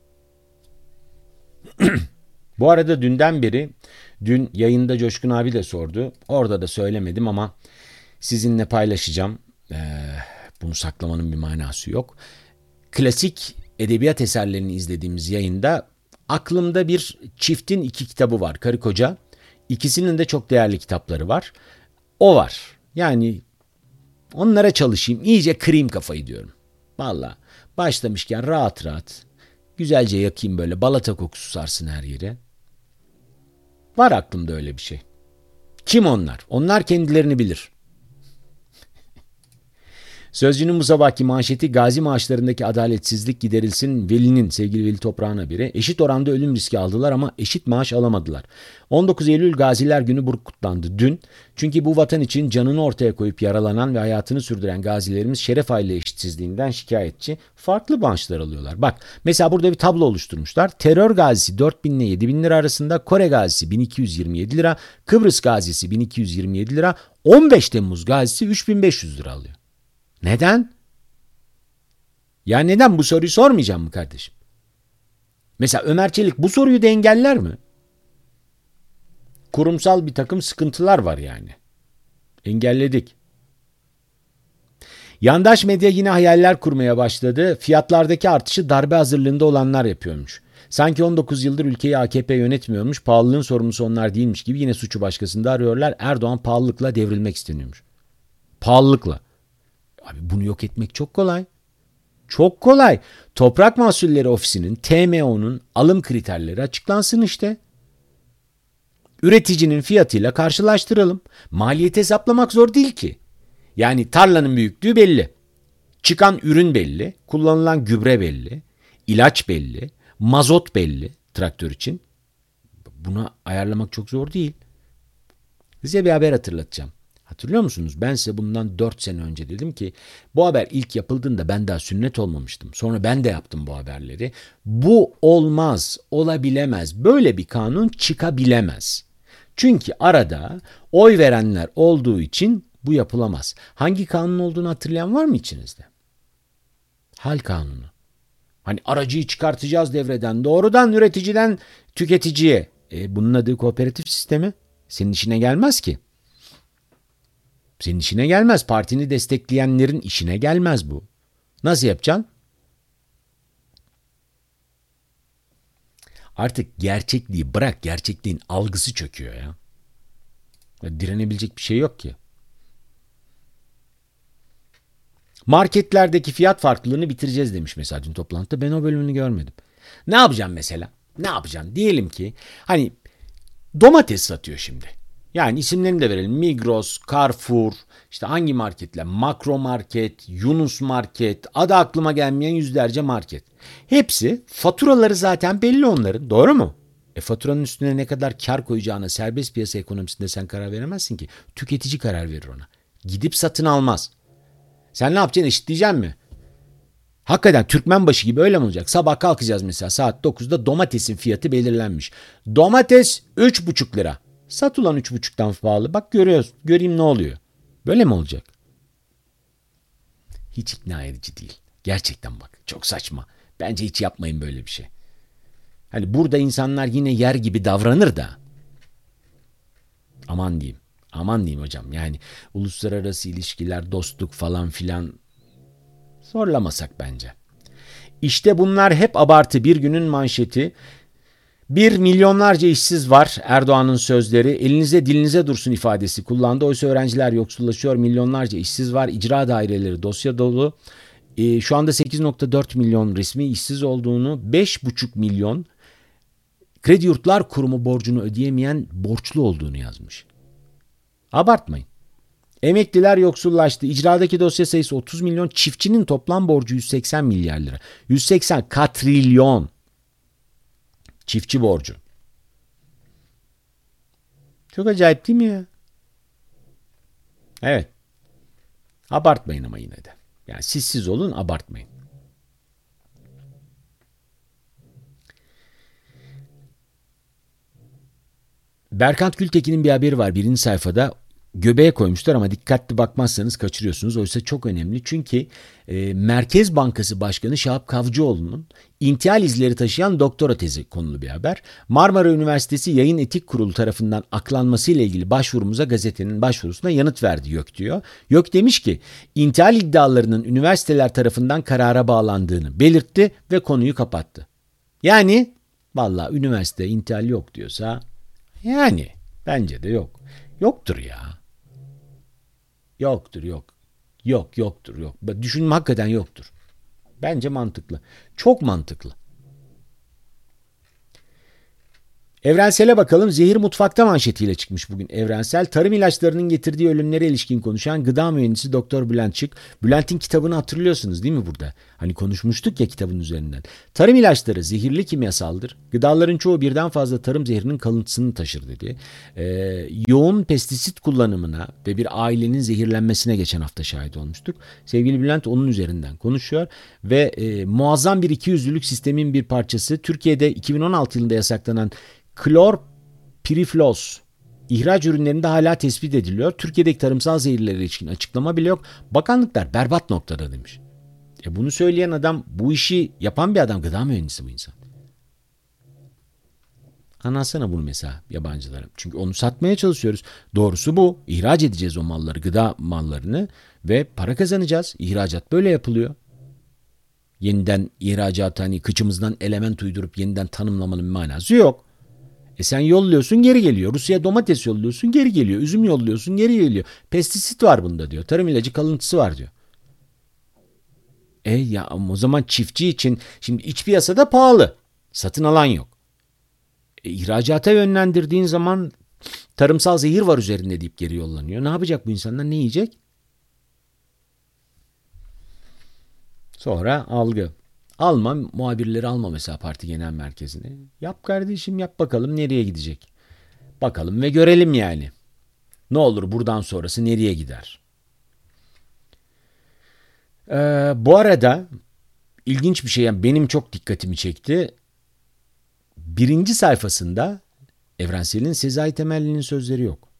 Bu arada dünden beri, dün yayında Coşkun abi de sordu. Orada da söylemedim ama sizinle paylaşacağım. Ee, bunu saklamanın bir manası yok. Klasik edebiyat eserlerini izlediğimiz yayında aklımda bir çiftin iki kitabı var. Karı koca. İkisinin de çok değerli kitapları var. O var. Yani onlara çalışayım. İyice kırayım kafayı diyorum. Vallahi başlamışken rahat rahat güzelce yakayım, böyle balata kokusu sarsın her yere. Var aklımda öyle bir şey. Kim onlar? Onlar kendilerini bilir. Sözcünün bu sabahki manşeti: Gazi maaşlarındaki adaletsizlik giderilsin. Veli'nin, sevgili Veli Toprağ'ın haberi. Eşit oranda ölüm riski aldılar ama eşit maaş alamadılar. on dokuz Eylül Gaziler Günü buruk kutlandı dün. Çünkü bu vatan için canını ortaya koyup yaralanan ve hayatını sürdüren gazilerimiz şeref aile eşitsizliğinden şikayetçi. Farklı maaşlar alıyorlar. Bak mesela burada bir tablo oluşturmuşlar. Terör gazisi dört bin ile yedi bin lira arasında, Kore gazisi bin iki yüz yirmi yedi lira, Kıbrıs gazisi bin iki yüz yirmi yedi lira, on beş Temmuz gazisi üç bin beş yüz lira alıyor. Neden? Ya neden, bu soruyu sormayacağım mı kardeşim? Mesela Ömer Çelik bu soruyu da engeller mi? Kurumsal bir takım sıkıntılar var yani. Engelledik. Yandaş medya yine hayaller kurmaya başladı. Fiyatlardaki artışı darbe hazırlığında olanlar yapıyormuş. Sanki on dokuz yıldır ülkeyi A K P yönetmiyormuş, pahalılığın sorumlusu onlar değilmiş gibi yine suçu başkasında arıyorlar. Erdoğan pahalılıkla devrilmek isteniyormuş. Pahalılıkla. Abi bunu yok etmek çok kolay. Çok kolay. Toprak Mahsulleri Ofisi'nin, T M O'nun alım kriterleri açıklansın işte. Üreticinin fiyatıyla karşılaştıralım. Maliyeti hesaplamak zor değil ki. Yani tarlanın büyüklüğü belli. Çıkan ürün belli. Kullanılan gübre belli. İlaç belli. Mazot belli traktör için. Bunu ayarlamak çok zor değil. Size bir haber hatırlatacağım. Hatırlıyor musunuz? Ben size bundan dört sene önce dedim ki bu haber ilk yapıldığında ben daha sünnet olmamıştım. Sonra ben de yaptım bu haberleri. Bu olmaz, olabilemez. Böyle bir kanun çıkabilemez. Çünkü arada oy verenler olduğu için bu yapılamaz. Hangi kanun olduğunu hatırlayan var mı içinizde? Hal kanunu. Hani aracıyı çıkartacağız devreden, doğrudan üreticiden tüketiciye. E, bunun adı kooperatif sistemi. Senin işine gelmez ki. Senin işine gelmez. Partini destekleyenlerin işine gelmez bu. Nasıl yapacaksın? Artık gerçekliği bırak, gerçekliğin algısı çöküyor ya. Direnebilecek bir şey yok ki. Marketlerdeki fiyat farklılığını bitireceğiz demiş mesela dün toplantıda. Ben o bölümünü görmedim. Ne yapacağım mesela? Ne yapacaksın? Diyelim ki hani domates satıyor şimdi. Yani isimlerini de verelim. Migros, Carrefour, işte hangi marketler? Makro Market, Yunus Market, adı aklıma gelmeyen yüzlerce market. Hepsi faturaları zaten belli onların. Doğru mu? E faturanın üstüne ne kadar kar koyacağına serbest piyasa ekonomisinde sen karar veremezsin ki. Tüketici karar verir ona. Gidip satın almaz. Sen ne yapacaksın? Eşitleyeceksin mi? Hakikaten Türkmen başı gibi öyle mi olacak? Sabah kalkacağız mesela saat dokuzda domatesin fiyatı belirlenmiş. Domates üç buçuk lira. Sat ulan üç buçuktan pahalı. Bak görüyoruz. Göreyim ne oluyor. Böyle mi olacak? Hiç ikna edici değil. Gerçekten bak. Çok saçma. Bence hiç yapmayın böyle bir şey. Hani burada insanlar yine yer gibi davranır da. Aman diyeyim. Aman diyeyim hocam. Yani uluslararası ilişkiler, dostluk falan filan zorlamasak bence. İşte bunlar hep abartı. Bir günün manşeti. Bir milyonlarca işsiz var Erdoğan'ın sözleri. Elinize dilinize dursun ifadesi kullandı. Oysa öğrenciler yoksullaşıyor. Milyonlarca işsiz var. İcra daireleri dosya dolu. Ee, şu anda sekiz virgül dört milyon resmi işsiz olduğunu, beş virgül beş milyon Kredi Yurtlar Kurumu borcunu ödeyemeyen borçlu olduğunu yazmış. Abartmayın. Emekliler yoksullaştı. İcradaki dosya sayısı otuz milyon. Çiftçinin toplam borcu yüz seksen milyar lira. yüz seksen katrilyon. Çiftçi borcu. Çok acayip değil mi ya? Evet. Abartmayın ama yine de. Yani siz siz olun, abartmayın. Berkant Gültekin'in bir haberi var birinci sayfada. Göbeğe koymuşlar ama dikkatli bakmazsanız kaçırıyorsunuz. Oysa çok önemli. Çünkü e, Merkez Bankası Başkanı Şahap Kavcıoğlu'nun intihal izleri taşıyan doktora tezi konulu bir haber. Marmara Üniversitesi Yayın Etik Kurulu tarafından aklanmasıyla ilgili başvurumuza gazetenin başvurusuna yanıt verdi YÖK diyor. YÖK demiş ki intihal iddialarının üniversiteler tarafından karara bağlandığını belirtti ve konuyu kapattı. Yani vallahi üniversite intihal yok diyorsa yani bence de yok. Yoktur ya. Yoktur yok. Yok yoktur yok. Düşünme hakikaten yoktur. Bence mantıklı. Çok mantıklı. Evrensel'e bakalım. Zehir mutfakta manşetiyle çıkmış bugün Evrensel. Tarım ilaçlarının getirdiği ölümlere ilişkin konuşan gıda mühendisi Doktor Bülent Çık. Bülent'in kitabını hatırlıyorsunuz değil mi burada? Hani konuşmuştuk ya kitabın üzerinden. Tarım ilaçları zehirli kimyasaldır. Gıdaların çoğu birden fazla tarım zehrinin kalıntısını taşır dedi. Ee, yoğun pestisit kullanımına ve bir ailenin zehirlenmesine geçen hafta şahit olmuştuk. Sevgili Bülent onun üzerinden konuşuyor ve e, muazzam bir ikiyüzlülük sistemin bir parçası. Türkiye'de iki bin on altı yılında yasaklanan klorpiriflos ihraç ürünlerinde hala tespit ediliyor. Türkiye'deki tarımsal zehirlere ilişkin açıklama bile yok. Bakanlıklar berbat noktada demiş. E bunu söyleyen adam, bu işi yapan bir adam, gıda mühendisi bu insan. Anlatsana bunu mesela yabancılara. Çünkü onu satmaya çalışıyoruz. Doğrusu bu. İhraç edeceğiz o malları, gıda mallarını ve para kazanacağız. İhracat böyle yapılıyor. Yeniden ihracat, hani kıçımızdan element uydurup yeniden tanımlamanın manası yok. E sen yolluyorsun geri geliyor. Rusya'ya domates yolluyorsun geri geliyor. Üzüm yolluyorsun geri geliyor. Pestisit var bunda diyor. Tarım ilacı kalıntısı var diyor. E ya o zaman çiftçi için şimdi iç piyasada pahalı. Satın alan yok. E, ihracata yönlendirdiğin zaman tarımsal zehir var üzerinde deyip geri yollanıyor. Ne yapacak bu insanlar? Ne yiyecek? Sonra algı. Alma, muhabirleri alma mesela parti genel merkezine. Yap kardeşim yap bakalım nereye gidecek. Bakalım ve görelim yani. Ne olur buradan sonrası nereye gider? Ee, bu arada ilginç bir şey yani benim çok dikkatimi çekti. Birinci sayfasında Evrensel'in Sezai Temelli'nin sözleri yok.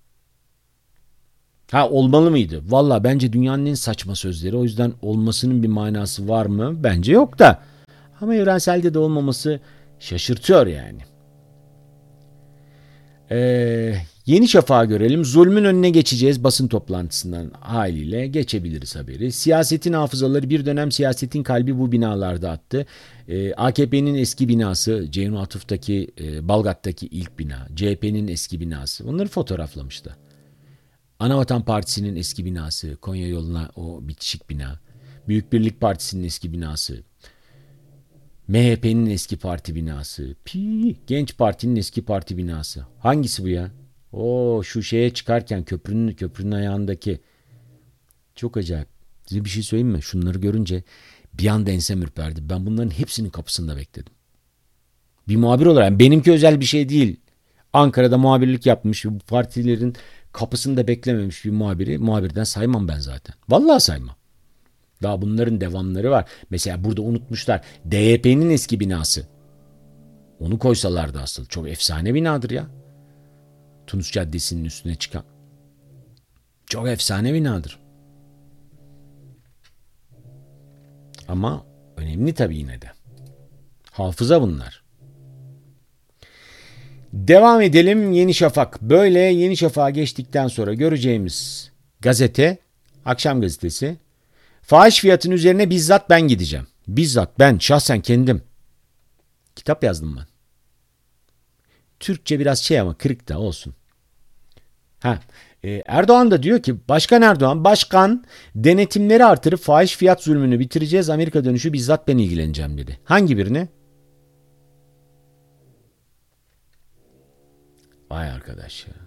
Ha olmalı mıydı? Valla bence dünyanın en saçma sözleri. O yüzden olmasının bir manası var mı? Bence yok da. Ama Evrensel'de de olmaması şaşırtıyor yani. Ee, Yeni Şafak'ı görelim. Zulmün önüne geçeceğiz basın toplantısından haliyle. Geçebiliriz haberi. Siyasetin hafızaları, bir dönem siyasetin kalbi bu binalarda attı. Ee, A K P'nin eski binası, Ceyhun Atıf'taki, e, Balgat'taki ilk bina, C H P'nin eski binası. Onları fotoğraflamıştı. Anavatan Partisi'nin eski binası, Konya yoluna o bitişik bina. Büyük Birlik Partisi'nin eski binası. M H P'nin eski parti binası. Pi, Genç Parti'nin eski parti binası. Hangisi bu ya? O şu şeye çıkarken köprünün köprünün ayağındaki. Çok acayip. Size bir şey söyleyeyim mi? Şunları görünce bir anda ensem ürperdi. Ben bunların hepsinin kapısında bekledim. Bir muhabir olarak, yani benimki özel bir şey değil. Ankara'da muhabirlik yapmış, bu partilerin kapısında beklememiş bir muhabiri muhabirden saymam ben zaten. Vallahi saymam. Daha bunların devamları var. Mesela burada unutmuşlar. D Y P'nin eski binası. Onu koysalardı asıl. Çok efsane binadır ya. Tunus Caddesi'nin üstüne çıkan. Çok efsane binadır. Ama önemli tabii yine de. Hafıza bunlar. Devam edelim Yeni Şafak. Böyle Yeni Şafak'a geçtikten sonra göreceğimiz gazete, akşam gazetesi. Fahiş fiyatın üzerine bizzat ben gideceğim. Bizzat ben şahsen kendim. Kitap yazdım ben. Türkçe biraz şey ama kırık da olsun. Ha, e, Erdoğan da diyor ki, Başkan Erdoğan, başkan denetimleri artırıp fahiş fiyat zulmünü bitireceğiz. Amerika dönüşü bizzat ben ilgileneceğim dedi. Hangi birini? Vay arkadaş ya.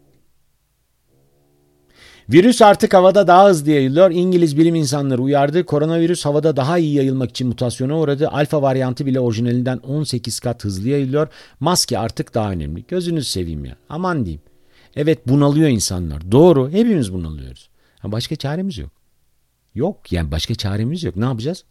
Virüs artık havada daha hızlı yayılıyor. İngiliz bilim insanları uyardı. Koronavirüs havada daha iyi yayılmak için mutasyona uğradı. Alfa varyantı bile orijinalinden on sekiz kat hızlı yayılıyor. Maske artık daha önemli. Gözünüzü seveyim ya. Aman diyeyim. Evet, bunalıyor insanlar. Doğru, hepimiz bunalıyoruz. Ha, başka çaremiz yok. Yok yani, başka çaremiz yok. Ne yapacağız?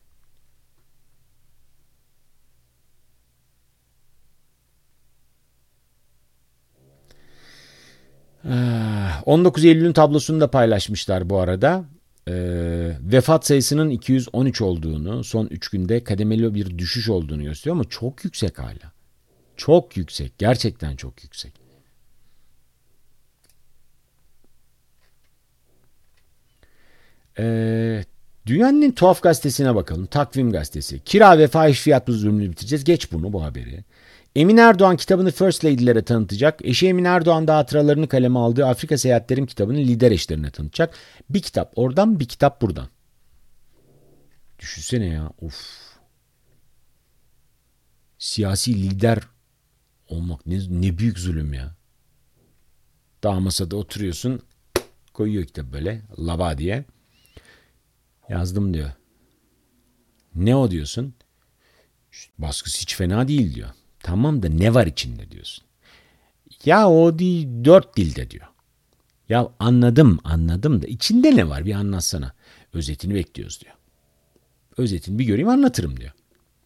on dokuz Eylül'ün tablosunu da paylaşmışlar bu arada. Ee, vefat sayısının iki yüz on üç olduğunu, son üç günde kademeli bir düşüş olduğunu gösteriyor ama çok yüksek hala. Çok yüksek, gerçekten çok yüksek. Ee, Dünyanın en tuhaf gazetesine bakalım. Takvim gazetesi. Kira ve fahiş fiyat zulmünü bitireceğiz. Geç bunu, bu haberi. Emin Erdoğan kitabını First Lady'lere tanıtacak. Eşi Emin Erdoğan da hatıralarını kaleme aldığı Afrika Seyahatlerim kitabını lider eşlerine tanıtacak. Bir kitap oradan, bir kitap buradan. Düşünsene ya. Of. Siyasi lider olmak ne, ne büyük zulüm ya. Daha masada oturuyorsun. Koyuyor kitabı böyle laba diye. Yazdım diyor. Ne o diyorsun? Baskısı hiç fena değil diyor. Tamam da ne var içinde diyorsun. Ya o değil, dört dilde diyor. Ya anladım anladım da içinde ne var bir anlatsana. Özetini bekliyoruz diyor. Özetini bir göreyim, anlatırım diyor.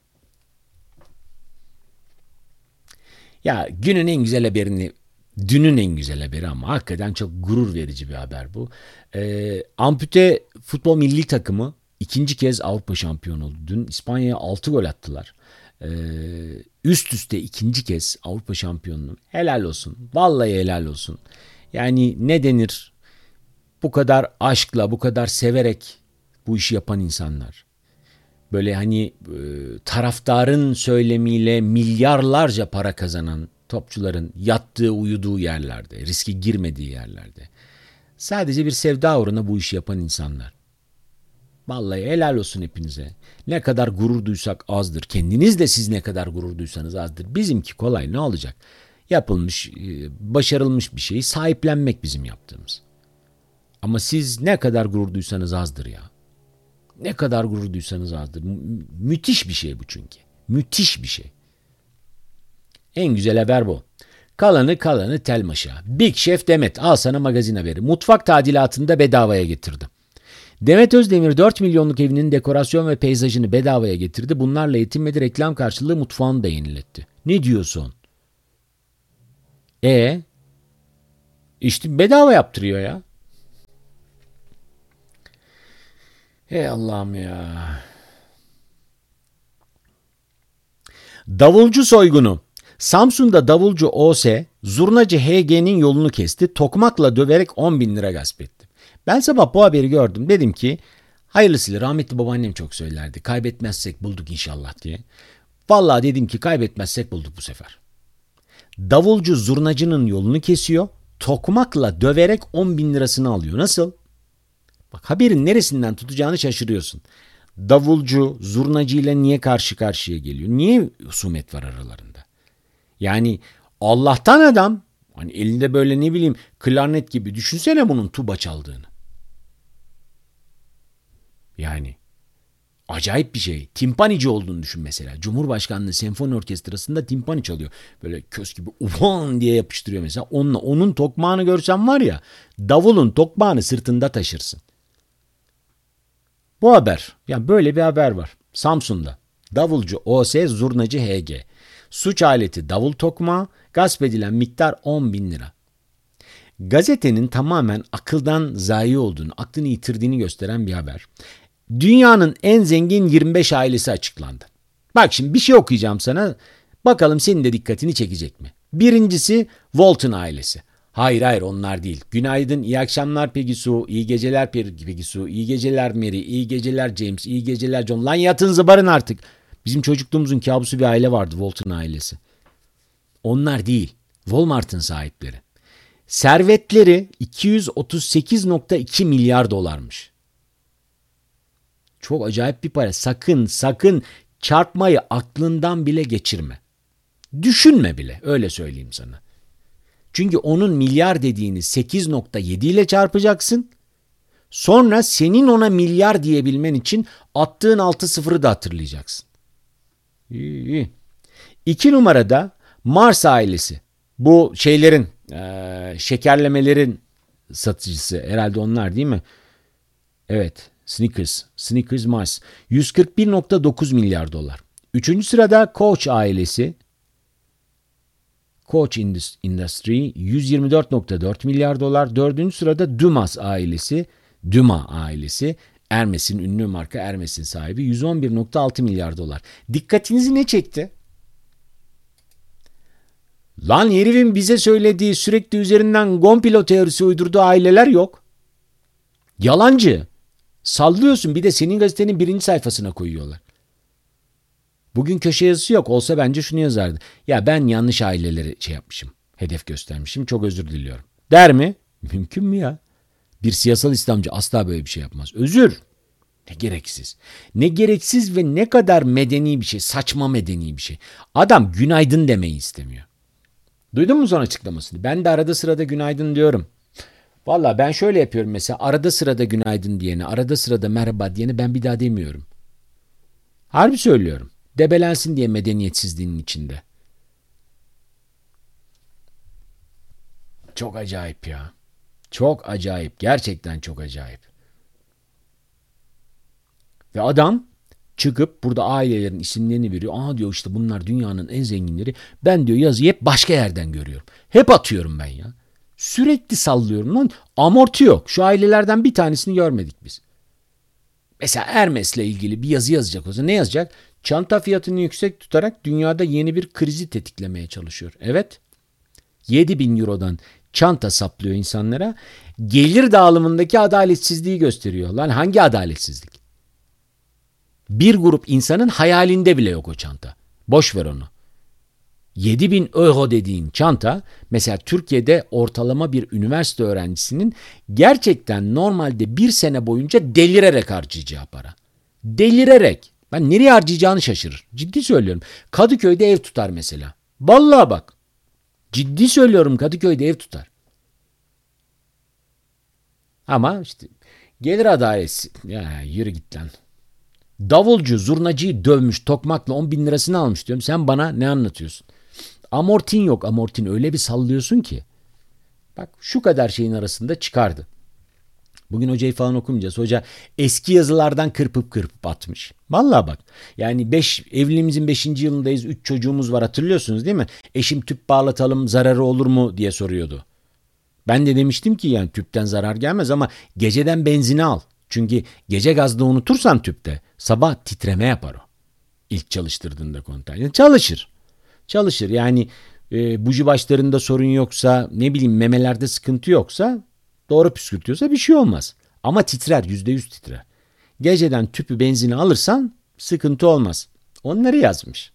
Ya günün en güzel haberini, dünün en güzel haberi ama hakikaten çok gurur verici bir haber bu. Ee, ampute futbol milli takımı ikinci kez Avrupa şampiyonu oldu. Dün İspanya'ya altı gol attılar. Ee, üst üste ikinci kez Avrupa şampiyonluğu. Helal olsun. Vallahi helal olsun. Yani ne denir? Bu kadar aşkla, bu kadar severek bu işi yapan insanlar. Böyle hani e, taraftarın söylemiyle milyarlarca para kazanan topçuların yattığı, uyuduğu yerlerde, riske girmediği yerlerde. Sadece bir sevda uğruna bu işi yapan insanlar. Vallahi helal olsun hepinize. Ne kadar gurur duysak azdır. Kendiniz de siz ne kadar gurur duysanız azdır. Bizimki kolay, ne olacak? Yapılmış, başarılmış bir şeyi sahiplenmek bizim yaptığımız. Ama siz ne kadar gurur duysanız azdır ya. Ne kadar gurur duysanız azdır. Mü- müthiş bir şey bu çünkü. Müthiş bir şey. En güzel haber bu. Kalanı kalanı Telmaş'a. Big Chef Demet, al sana magazin haberi. Mutfak tadilatını da bedavaya getirdi. Demet Özdemir dört milyonluk evinin dekorasyon ve peyzajını bedavaya getirdi. Bunlarla yetinmedi, reklam karşılığı mutfağını da yeniletti. Ne diyorsun? E işte bedava yaptırıyor ya. Ey Allah'ım ya. Davulcu soygunu. Samsun'da davulcu O S, zurnacı H G'nin yolunu kesti, tokmakla döverek on bin lira gasp etti. Ben sabah bu haberi gördüm. Dedim ki hayırlısıyla, rahmetli babaannem çok söylerdi. Kaybetmezsek bulduk inşallah diye. Vallahi dedim ki kaybetmezsek bulduk bu sefer. Davulcu zurnacının yolunu kesiyor, tokmakla döverek on bin lirasını alıyor. Nasıl? Bak, haberin neresinden tutacağını şaşırıyorsun. Davulcu zurnacı ile niye karşı karşıya geliyor? Niye husumet var aralarında? Yani Allah'tan adam, hani elinde böyle ne bileyim klarnet gibi, düşünsene bunun tuba çaldığını. Yani acayip bir şey. Timpanici olduğunu düşün mesela. Cumhurbaşkanlığı Senfoni Orkestrası'nda timpani çalıyor. Böyle köz gibi uvan diye yapıştırıyor mesela. Onunla, onun tokmağını görsen var ya, davulun tokmağını sırtında taşırsın. Bu haber, yani böyle bir haber var. Samsun'da davulcu O S, zurnacı H G. Suç aleti davul tokmağı, gasp edilen miktar on bin lira. Gazetenin tamamen akıldan zayi olduğunu, aklını yitirdiğini gösteren bir haber. Dünyanın en zengin yirmi beş ailesi açıklandı. Bak şimdi bir şey okuyacağım sana. Bakalım senin de dikkatini çekecek mi? Birincisi Walton ailesi. Hayır hayır, onlar değil. Günaydın, iyi akşamlar Peggy Sue, iyi geceler Peggy Sue, iyi geceler Mary, iyi geceler James, iyi geceler John. Lan yatın zıbarın artık. Bizim çocukluğumuzun kabusu bir aile vardı, Walton ailesi. Onlar değil. Walmart'ın sahipleri. Servetleri iki yüz otuz sekiz virgül iki milyar dolarmış. Çok acayip bir para. Sakın sakın çarpmayı aklından bile geçirme. Düşünme bile, öyle söyleyeyim sana. Çünkü onun milyar dediğini sekiz virgül yedi ile çarpacaksın. Sonra senin ona milyar diyebilmen için attığın altı sıfırı da hatırlayacaksın. İyi, iyi. İki numarada Mars ailesi. Bu şeylerin, ee, şekerlemelerin satıcısı. Herhalde onlar değil mi? Evet. Snickers. Snickers Mars. yüz kırk bir virgül dokuz milyar dolar. Üçüncü sırada Koç ailesi. Koç Industry yüz yirmi dört virgül dört milyar dolar. Dördüncü sırada Dumas ailesi. Duma ailesi. Hermes'in, ünlü marka Hermes'in sahibi, yüz on bir virgül altı milyar dolar. Dikkatinizi ne çekti? Lan herifin bize söylediği, sürekli üzerinden komplo teorisi uydurduğu aileler yok. Yalancı. Sallıyorsun, bir de senin gazetenin birinci sayfasına koyuyorlar. Bugün köşe yazısı yok. Olsa bence şunu yazardı. Ya ben yanlış aileleri şey yapmışım. Hedef göstermişim. Çok özür diliyorum. Der mi? Mümkün mü ya? Bir siyasal İslamcı asla böyle bir şey yapmaz. Özür. Ne gereksiz. Ne gereksiz ve ne kadar medeni bir şey. Saçma medeni bir şey. Adam günaydın demeyi istemiyor. Duydun mu son açıklamasını? Ben de arada sırada günaydın diyorum. Valla ben şöyle yapıyorum mesela. Arada sırada günaydın diyene, arada sırada merhaba diyene ben bir daha demiyorum. Harbi söylüyorum. Debelensin diye medeniyetsizliğinin içinde. Çok acayip ya. Çok acayip. Gerçekten çok acayip. Ve adam çıkıp burada ailelerin isimlerini veriyor. Aa diyor, işte bunlar dünyanın en zenginleri. Ben diyor yazıyı hep başka yerden görüyorum. Hep atıyorum ben ya. Sürekli sallıyorum lan. Amorti yok. Şu ailelerden bir tanesini görmedik biz. Mesela Hermes'le ilgili bir yazı yazacak olsa ne yazacak? Çanta fiyatını yüksek tutarak dünyada yeni bir krizi tetiklemeye çalışıyor. Evet. yedi bin eurodan çanta saplıyor insanlara. Gelir dağılımındaki adaletsizliği gösteriyor. Lan hangi adaletsizlik? Bir grup insanın hayalinde bile yok o çanta. Boş ver onu. yedi bin euro dediğin çanta, mesela Türkiye'de ortalama bir üniversite öğrencisinin gerçekten normalde bir sene boyunca delirerek harcayacağı para. Delirerek. Ben nereye harcayacağını şaşırır. Ciddi söylüyorum. Kadıköy'de ev tutar mesela. Vallahi bak. Ciddi söylüyorum, Kadıköy'de ev tutar. Ama işte gelir adaleti. Ya yürü git lan. Davulcu zurnacıyı dövmüş, tokmakla on bin lirasını almış diyorum. Sen bana ne anlatıyorsun? Amortin yok, amortin öyle bir sallıyorsun ki. Bak şu kadar şeyin arasında çıkardı. Bugün hocayı falan okumayacağız. Hoca eski yazılardan kırpıp kırpıp atmış. Vallahi bak. Yani beş, evliliğimizin beşinci yılındayız. Üç çocuğumuz var, hatırlıyorsunuz değil mi? Eşim tüp bağlatalım, zararı olur mu diye soruyordu. Ben de demiştim ki yani tüpten zarar gelmez ama geceden benzini al. Çünkü gece gazda unutursan tüpte sabah titreme yapar o. İlk çalıştırdığında kontağı. Yani çalışır. çalışır. Yani e, buji başlarında sorun yoksa, ne bileyim memelerde sıkıntı yoksa, doğru püskürtüyorsa bir şey olmaz. Ama titrer, yüzde yüz titrer. Geceden tüpü benzini alırsan sıkıntı olmaz. Onları yazmış.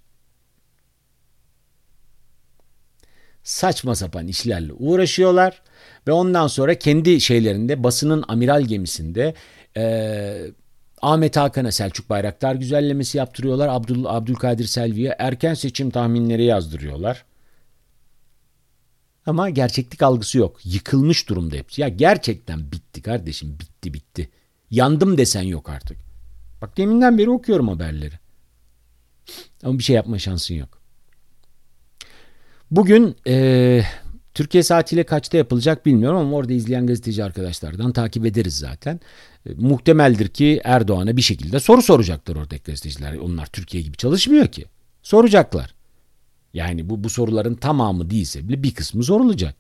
Saçma sapan işlerle uğraşıyorlar ve ondan sonra kendi şeylerinde, basının amiral gemisinde e, Ahmet Hakan'a Selçuk Bayraktar güzellemesi yaptırıyorlar. Abdül, Abdülkadir Selvi'ye erken seçim tahminleri yazdırıyorlar. Ama gerçeklik algısı yok. Yıkılmış durumda hepsi. Ya gerçekten bitti kardeşim, bitti bitti. Yandım desen yok artık. Bak deminden beri okuyorum haberleri. Ama bir şey yapma şansın yok. Bugün e, Türkiye saatiyle kaçta yapılacak bilmiyorum ama orada izleyen gazeteci arkadaşlardan takip ederiz zaten. E, muhtemeldir ki Erdoğan'a bir şekilde soru soracaklar oradaki gazeteciler. Onlar Türkiye gibi çalışmıyor ki. Soracaklar. Yani bu, bu soruların tamamı değilse bile bir kısmı sorulacak.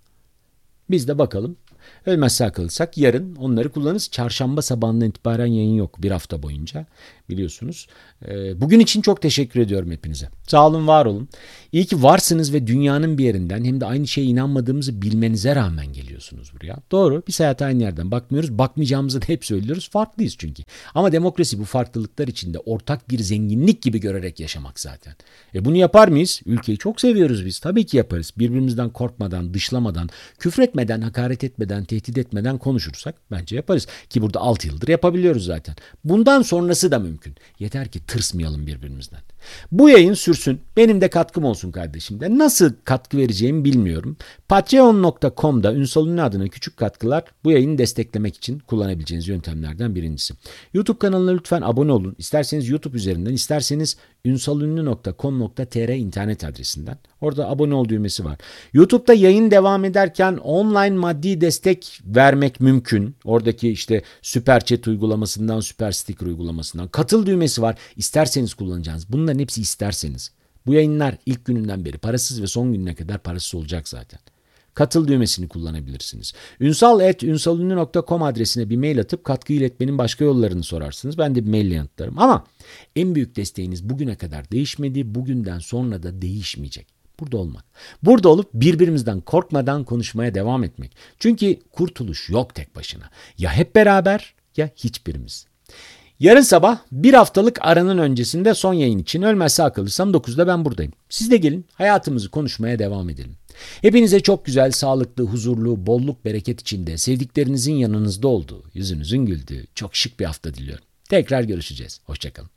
Biz de bakalım. Ölmez sağ kalırsak yarın onları kullanırız. Çarşamba sabahından itibaren yayın yok bir hafta boyunca biliyorsunuz. Ee, bugün için çok teşekkür ediyorum hepinize. Sağ olun, var olun. İyi ki varsınız ve dünyanın bir yerinden hem de aynı şeye inanmadığımızı bilmenize rağmen geliyorsunuz buraya. Doğru, biz hayata aynı yerden bakmıyoruz. Bakmayacağımızı da hep söylüyoruz. Farklıyız çünkü. Ama demokrasi bu farklılıklar içinde ortak bir zenginlik gibi görerek yaşamak zaten. E bunu yapar mıyız? Ülkeyi çok seviyoruz biz. Tabii ki yaparız. Birbirimizden korkmadan, dışlamadan, küfretmeden, hakaret etmeden, tehdit etmeden konuşursak bence yaparız. Ki burada altı yıldır yapabiliyoruz zaten. Bundan sonrası da mümkün. Yeter ki tırsmayalım birbirimizden. Bu yayın sürsün. Benim de katkım olsun kardeşim de. Nasıl katkı vereceğimi bilmiyorum. patreon nokta com'da Ünsal Ünlü adına küçük katkılar bu yayını desteklemek için kullanabileceğiniz yöntemlerden birincisi. YouTube kanalına lütfen abone olun. İsterseniz YouTube üzerinden, isterseniz ünsalünlü nokta com nokta tr internet adresinden. Orada abone ol düğmesi var. YouTube'da yayın devam ederken online maddi destek vermek mümkün. Oradaki işte Süper Chat uygulamasından, Süper Sticker uygulamasından katıl düğmesi var. İsterseniz kullanacağınız. Bunların hepsi isterseniz. Bu yayınlar ilk gününden beri parasız ve son gününe kadar parasız olacak zaten. Katıl düğmesini kullanabilirsiniz. ünsal at ünsalünlü nokta com adresine bir mail atıp katkı iletmenin başka yollarını sorarsınız. Ben de bir mail yanıtlarım. Ama en büyük desteğiniz bugüne kadar değişmedi. Bugünden sonra da değişmeyecek. Burada olmak. Burada olup birbirimizden korkmadan konuşmaya devam etmek. Çünkü kurtuluş yok tek başına. Ya hep beraber ya hiçbirimiz. Yarın sabah bir haftalık aranın öncesinde son yayın için ölmezse akılırsam dokuzda ben buradayım. Siz de gelin, hayatımızı konuşmaya devam edelim. Hepinize çok güzel, sağlıklı, huzurlu, bolluk, bereket içinde, sevdiklerinizin yanınızda olduğu, yüzünüzün güldüğü çok şık bir hafta diliyorum. Tekrar görüşeceğiz. Hoşça kalın.